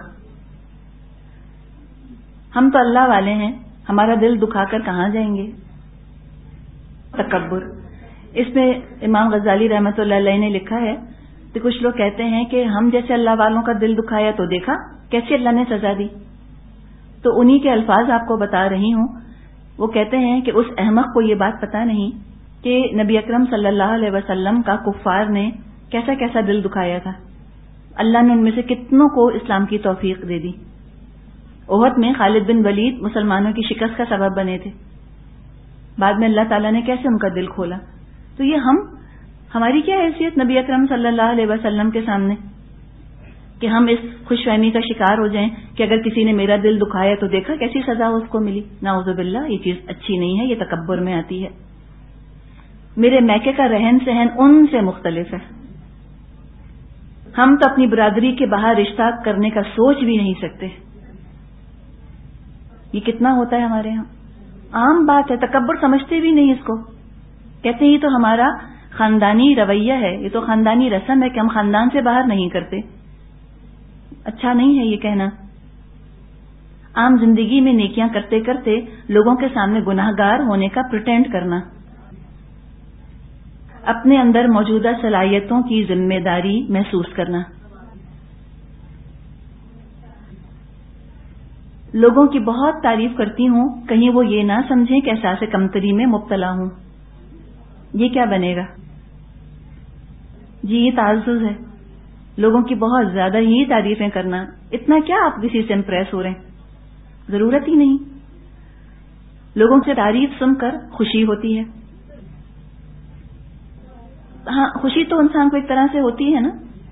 ہم تو اللہ والے ہیں، ہمارا دل دکھا کر کہاں جائیں گے؟ تکبر۔ اس میں امام غزالی رحمۃ اللہ علیہ نے لکھا ہے کہ کچھ لوگ کہتے ہیں کہ ہم جیسے اللہ والوں کا دل دکھایا تو دیکھا کیسے اللہ نے سزا دی۔ تو انہی کے الفاظ آپ کو بتا رہی ہوں۔ وہ کہتے ہیں کہ اس احمق کو یہ بات پتا نہیں کہ نبی اکرم صلی اللہ علیہ وسلم کا کفار نے کیسا کیسا دل دکھایا تھا، اللہ نے ان میں سے کتنوں کو اسلام کی توفیق دے دی. احد میں خالد بن ولید مسلمانوں کی شکست کا سبب بنے تھے. بعد میں اللہ تعالیٰ نے کیسے ان کا دل کھولا. تو یہ ہماری کیا حیثیت نبی اکرم صلی اللہ علیہ وسلم کے سامنے کہ ہم اس خوش فہمی کا شکار ہو جائیں کہ اگر کسی نے میرا دل دکھایا تو دیکھا کیسی سزا اس کو ملی. نعوذ باللہ، یہ چیز اچھی نہیں ہے، یہ تکبر میں آتی ہے. میرے میکے کا رہن سہن ان سے مختلف ہے. ہم تو اپنی برادری کے باہر رشتہ کرنے کا سوچ بھی نہیں سکتے. یہ کتنا ہوتا ہے ہمارے ہاں، عام بات ہے. تکبر سمجھتے بھی نہیں اس کو. کہتے ہیں یہ تو ہمارا خاندانی رویہ ہے، یہ تو خاندانی رسم ہے کہ ہم خاندان سے باہر نہیں کرتے. اچھا نہیں ہے یہ کہنا. عام زندگی میں نیکیاں کرتے کرتے لوگوں کے سامنے گناہ گار ہونے کا پریٹینڈ کرنا، اپنے اندر موجودہ صلاحیتوں کی ذمہ داری محسوس کرنا. لوگوں کی بہت تعریف کرتی ہوں، کہیں وہ یہ نہ سمجھیں کہ احساس کمتری میں مبتلا ہوں. یہ کیا بنے گا؟ جی یہ تعزز ہے. لوگوں کی بہت زیادہ ہی تعریفیں کرنا. اتنا کیا آپ کسی سے امپریس ہو رہے ہیں؟ ضرورت ہی نہیں. لوگوں سے تعریف سن کر خوشی ہوتی ہے. ہاں خوشی تو انسان کو ایک طرح سے ہوتی ہے نا.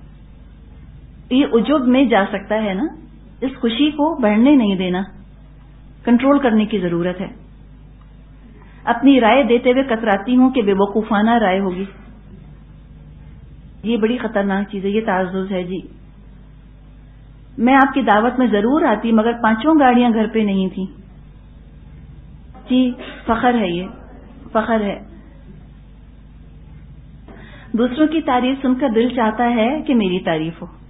یہ عجب میں جا سکتا ہے نا. اس خوشی کو بڑھنے نہیں دینا، کنٹرول کرنے کی ضرورت ہے. اپنی رائے دیتے ہوئے کتراتی ہوں کہ بے وقوفانہ رائے ہوگی. یہ بڑی خطرناک چیز ہے. یہ تعزز ہے. جی میں آپ کی دعوت میں ضرور آتی مگر 5 گاڑیاں گھر پہ نہیں تھیں. جی فخر ہے، یہ فخر ہے. دوسروں کی تعریف سن کر دل چاہتا ہے کہ میری تعریف ہو.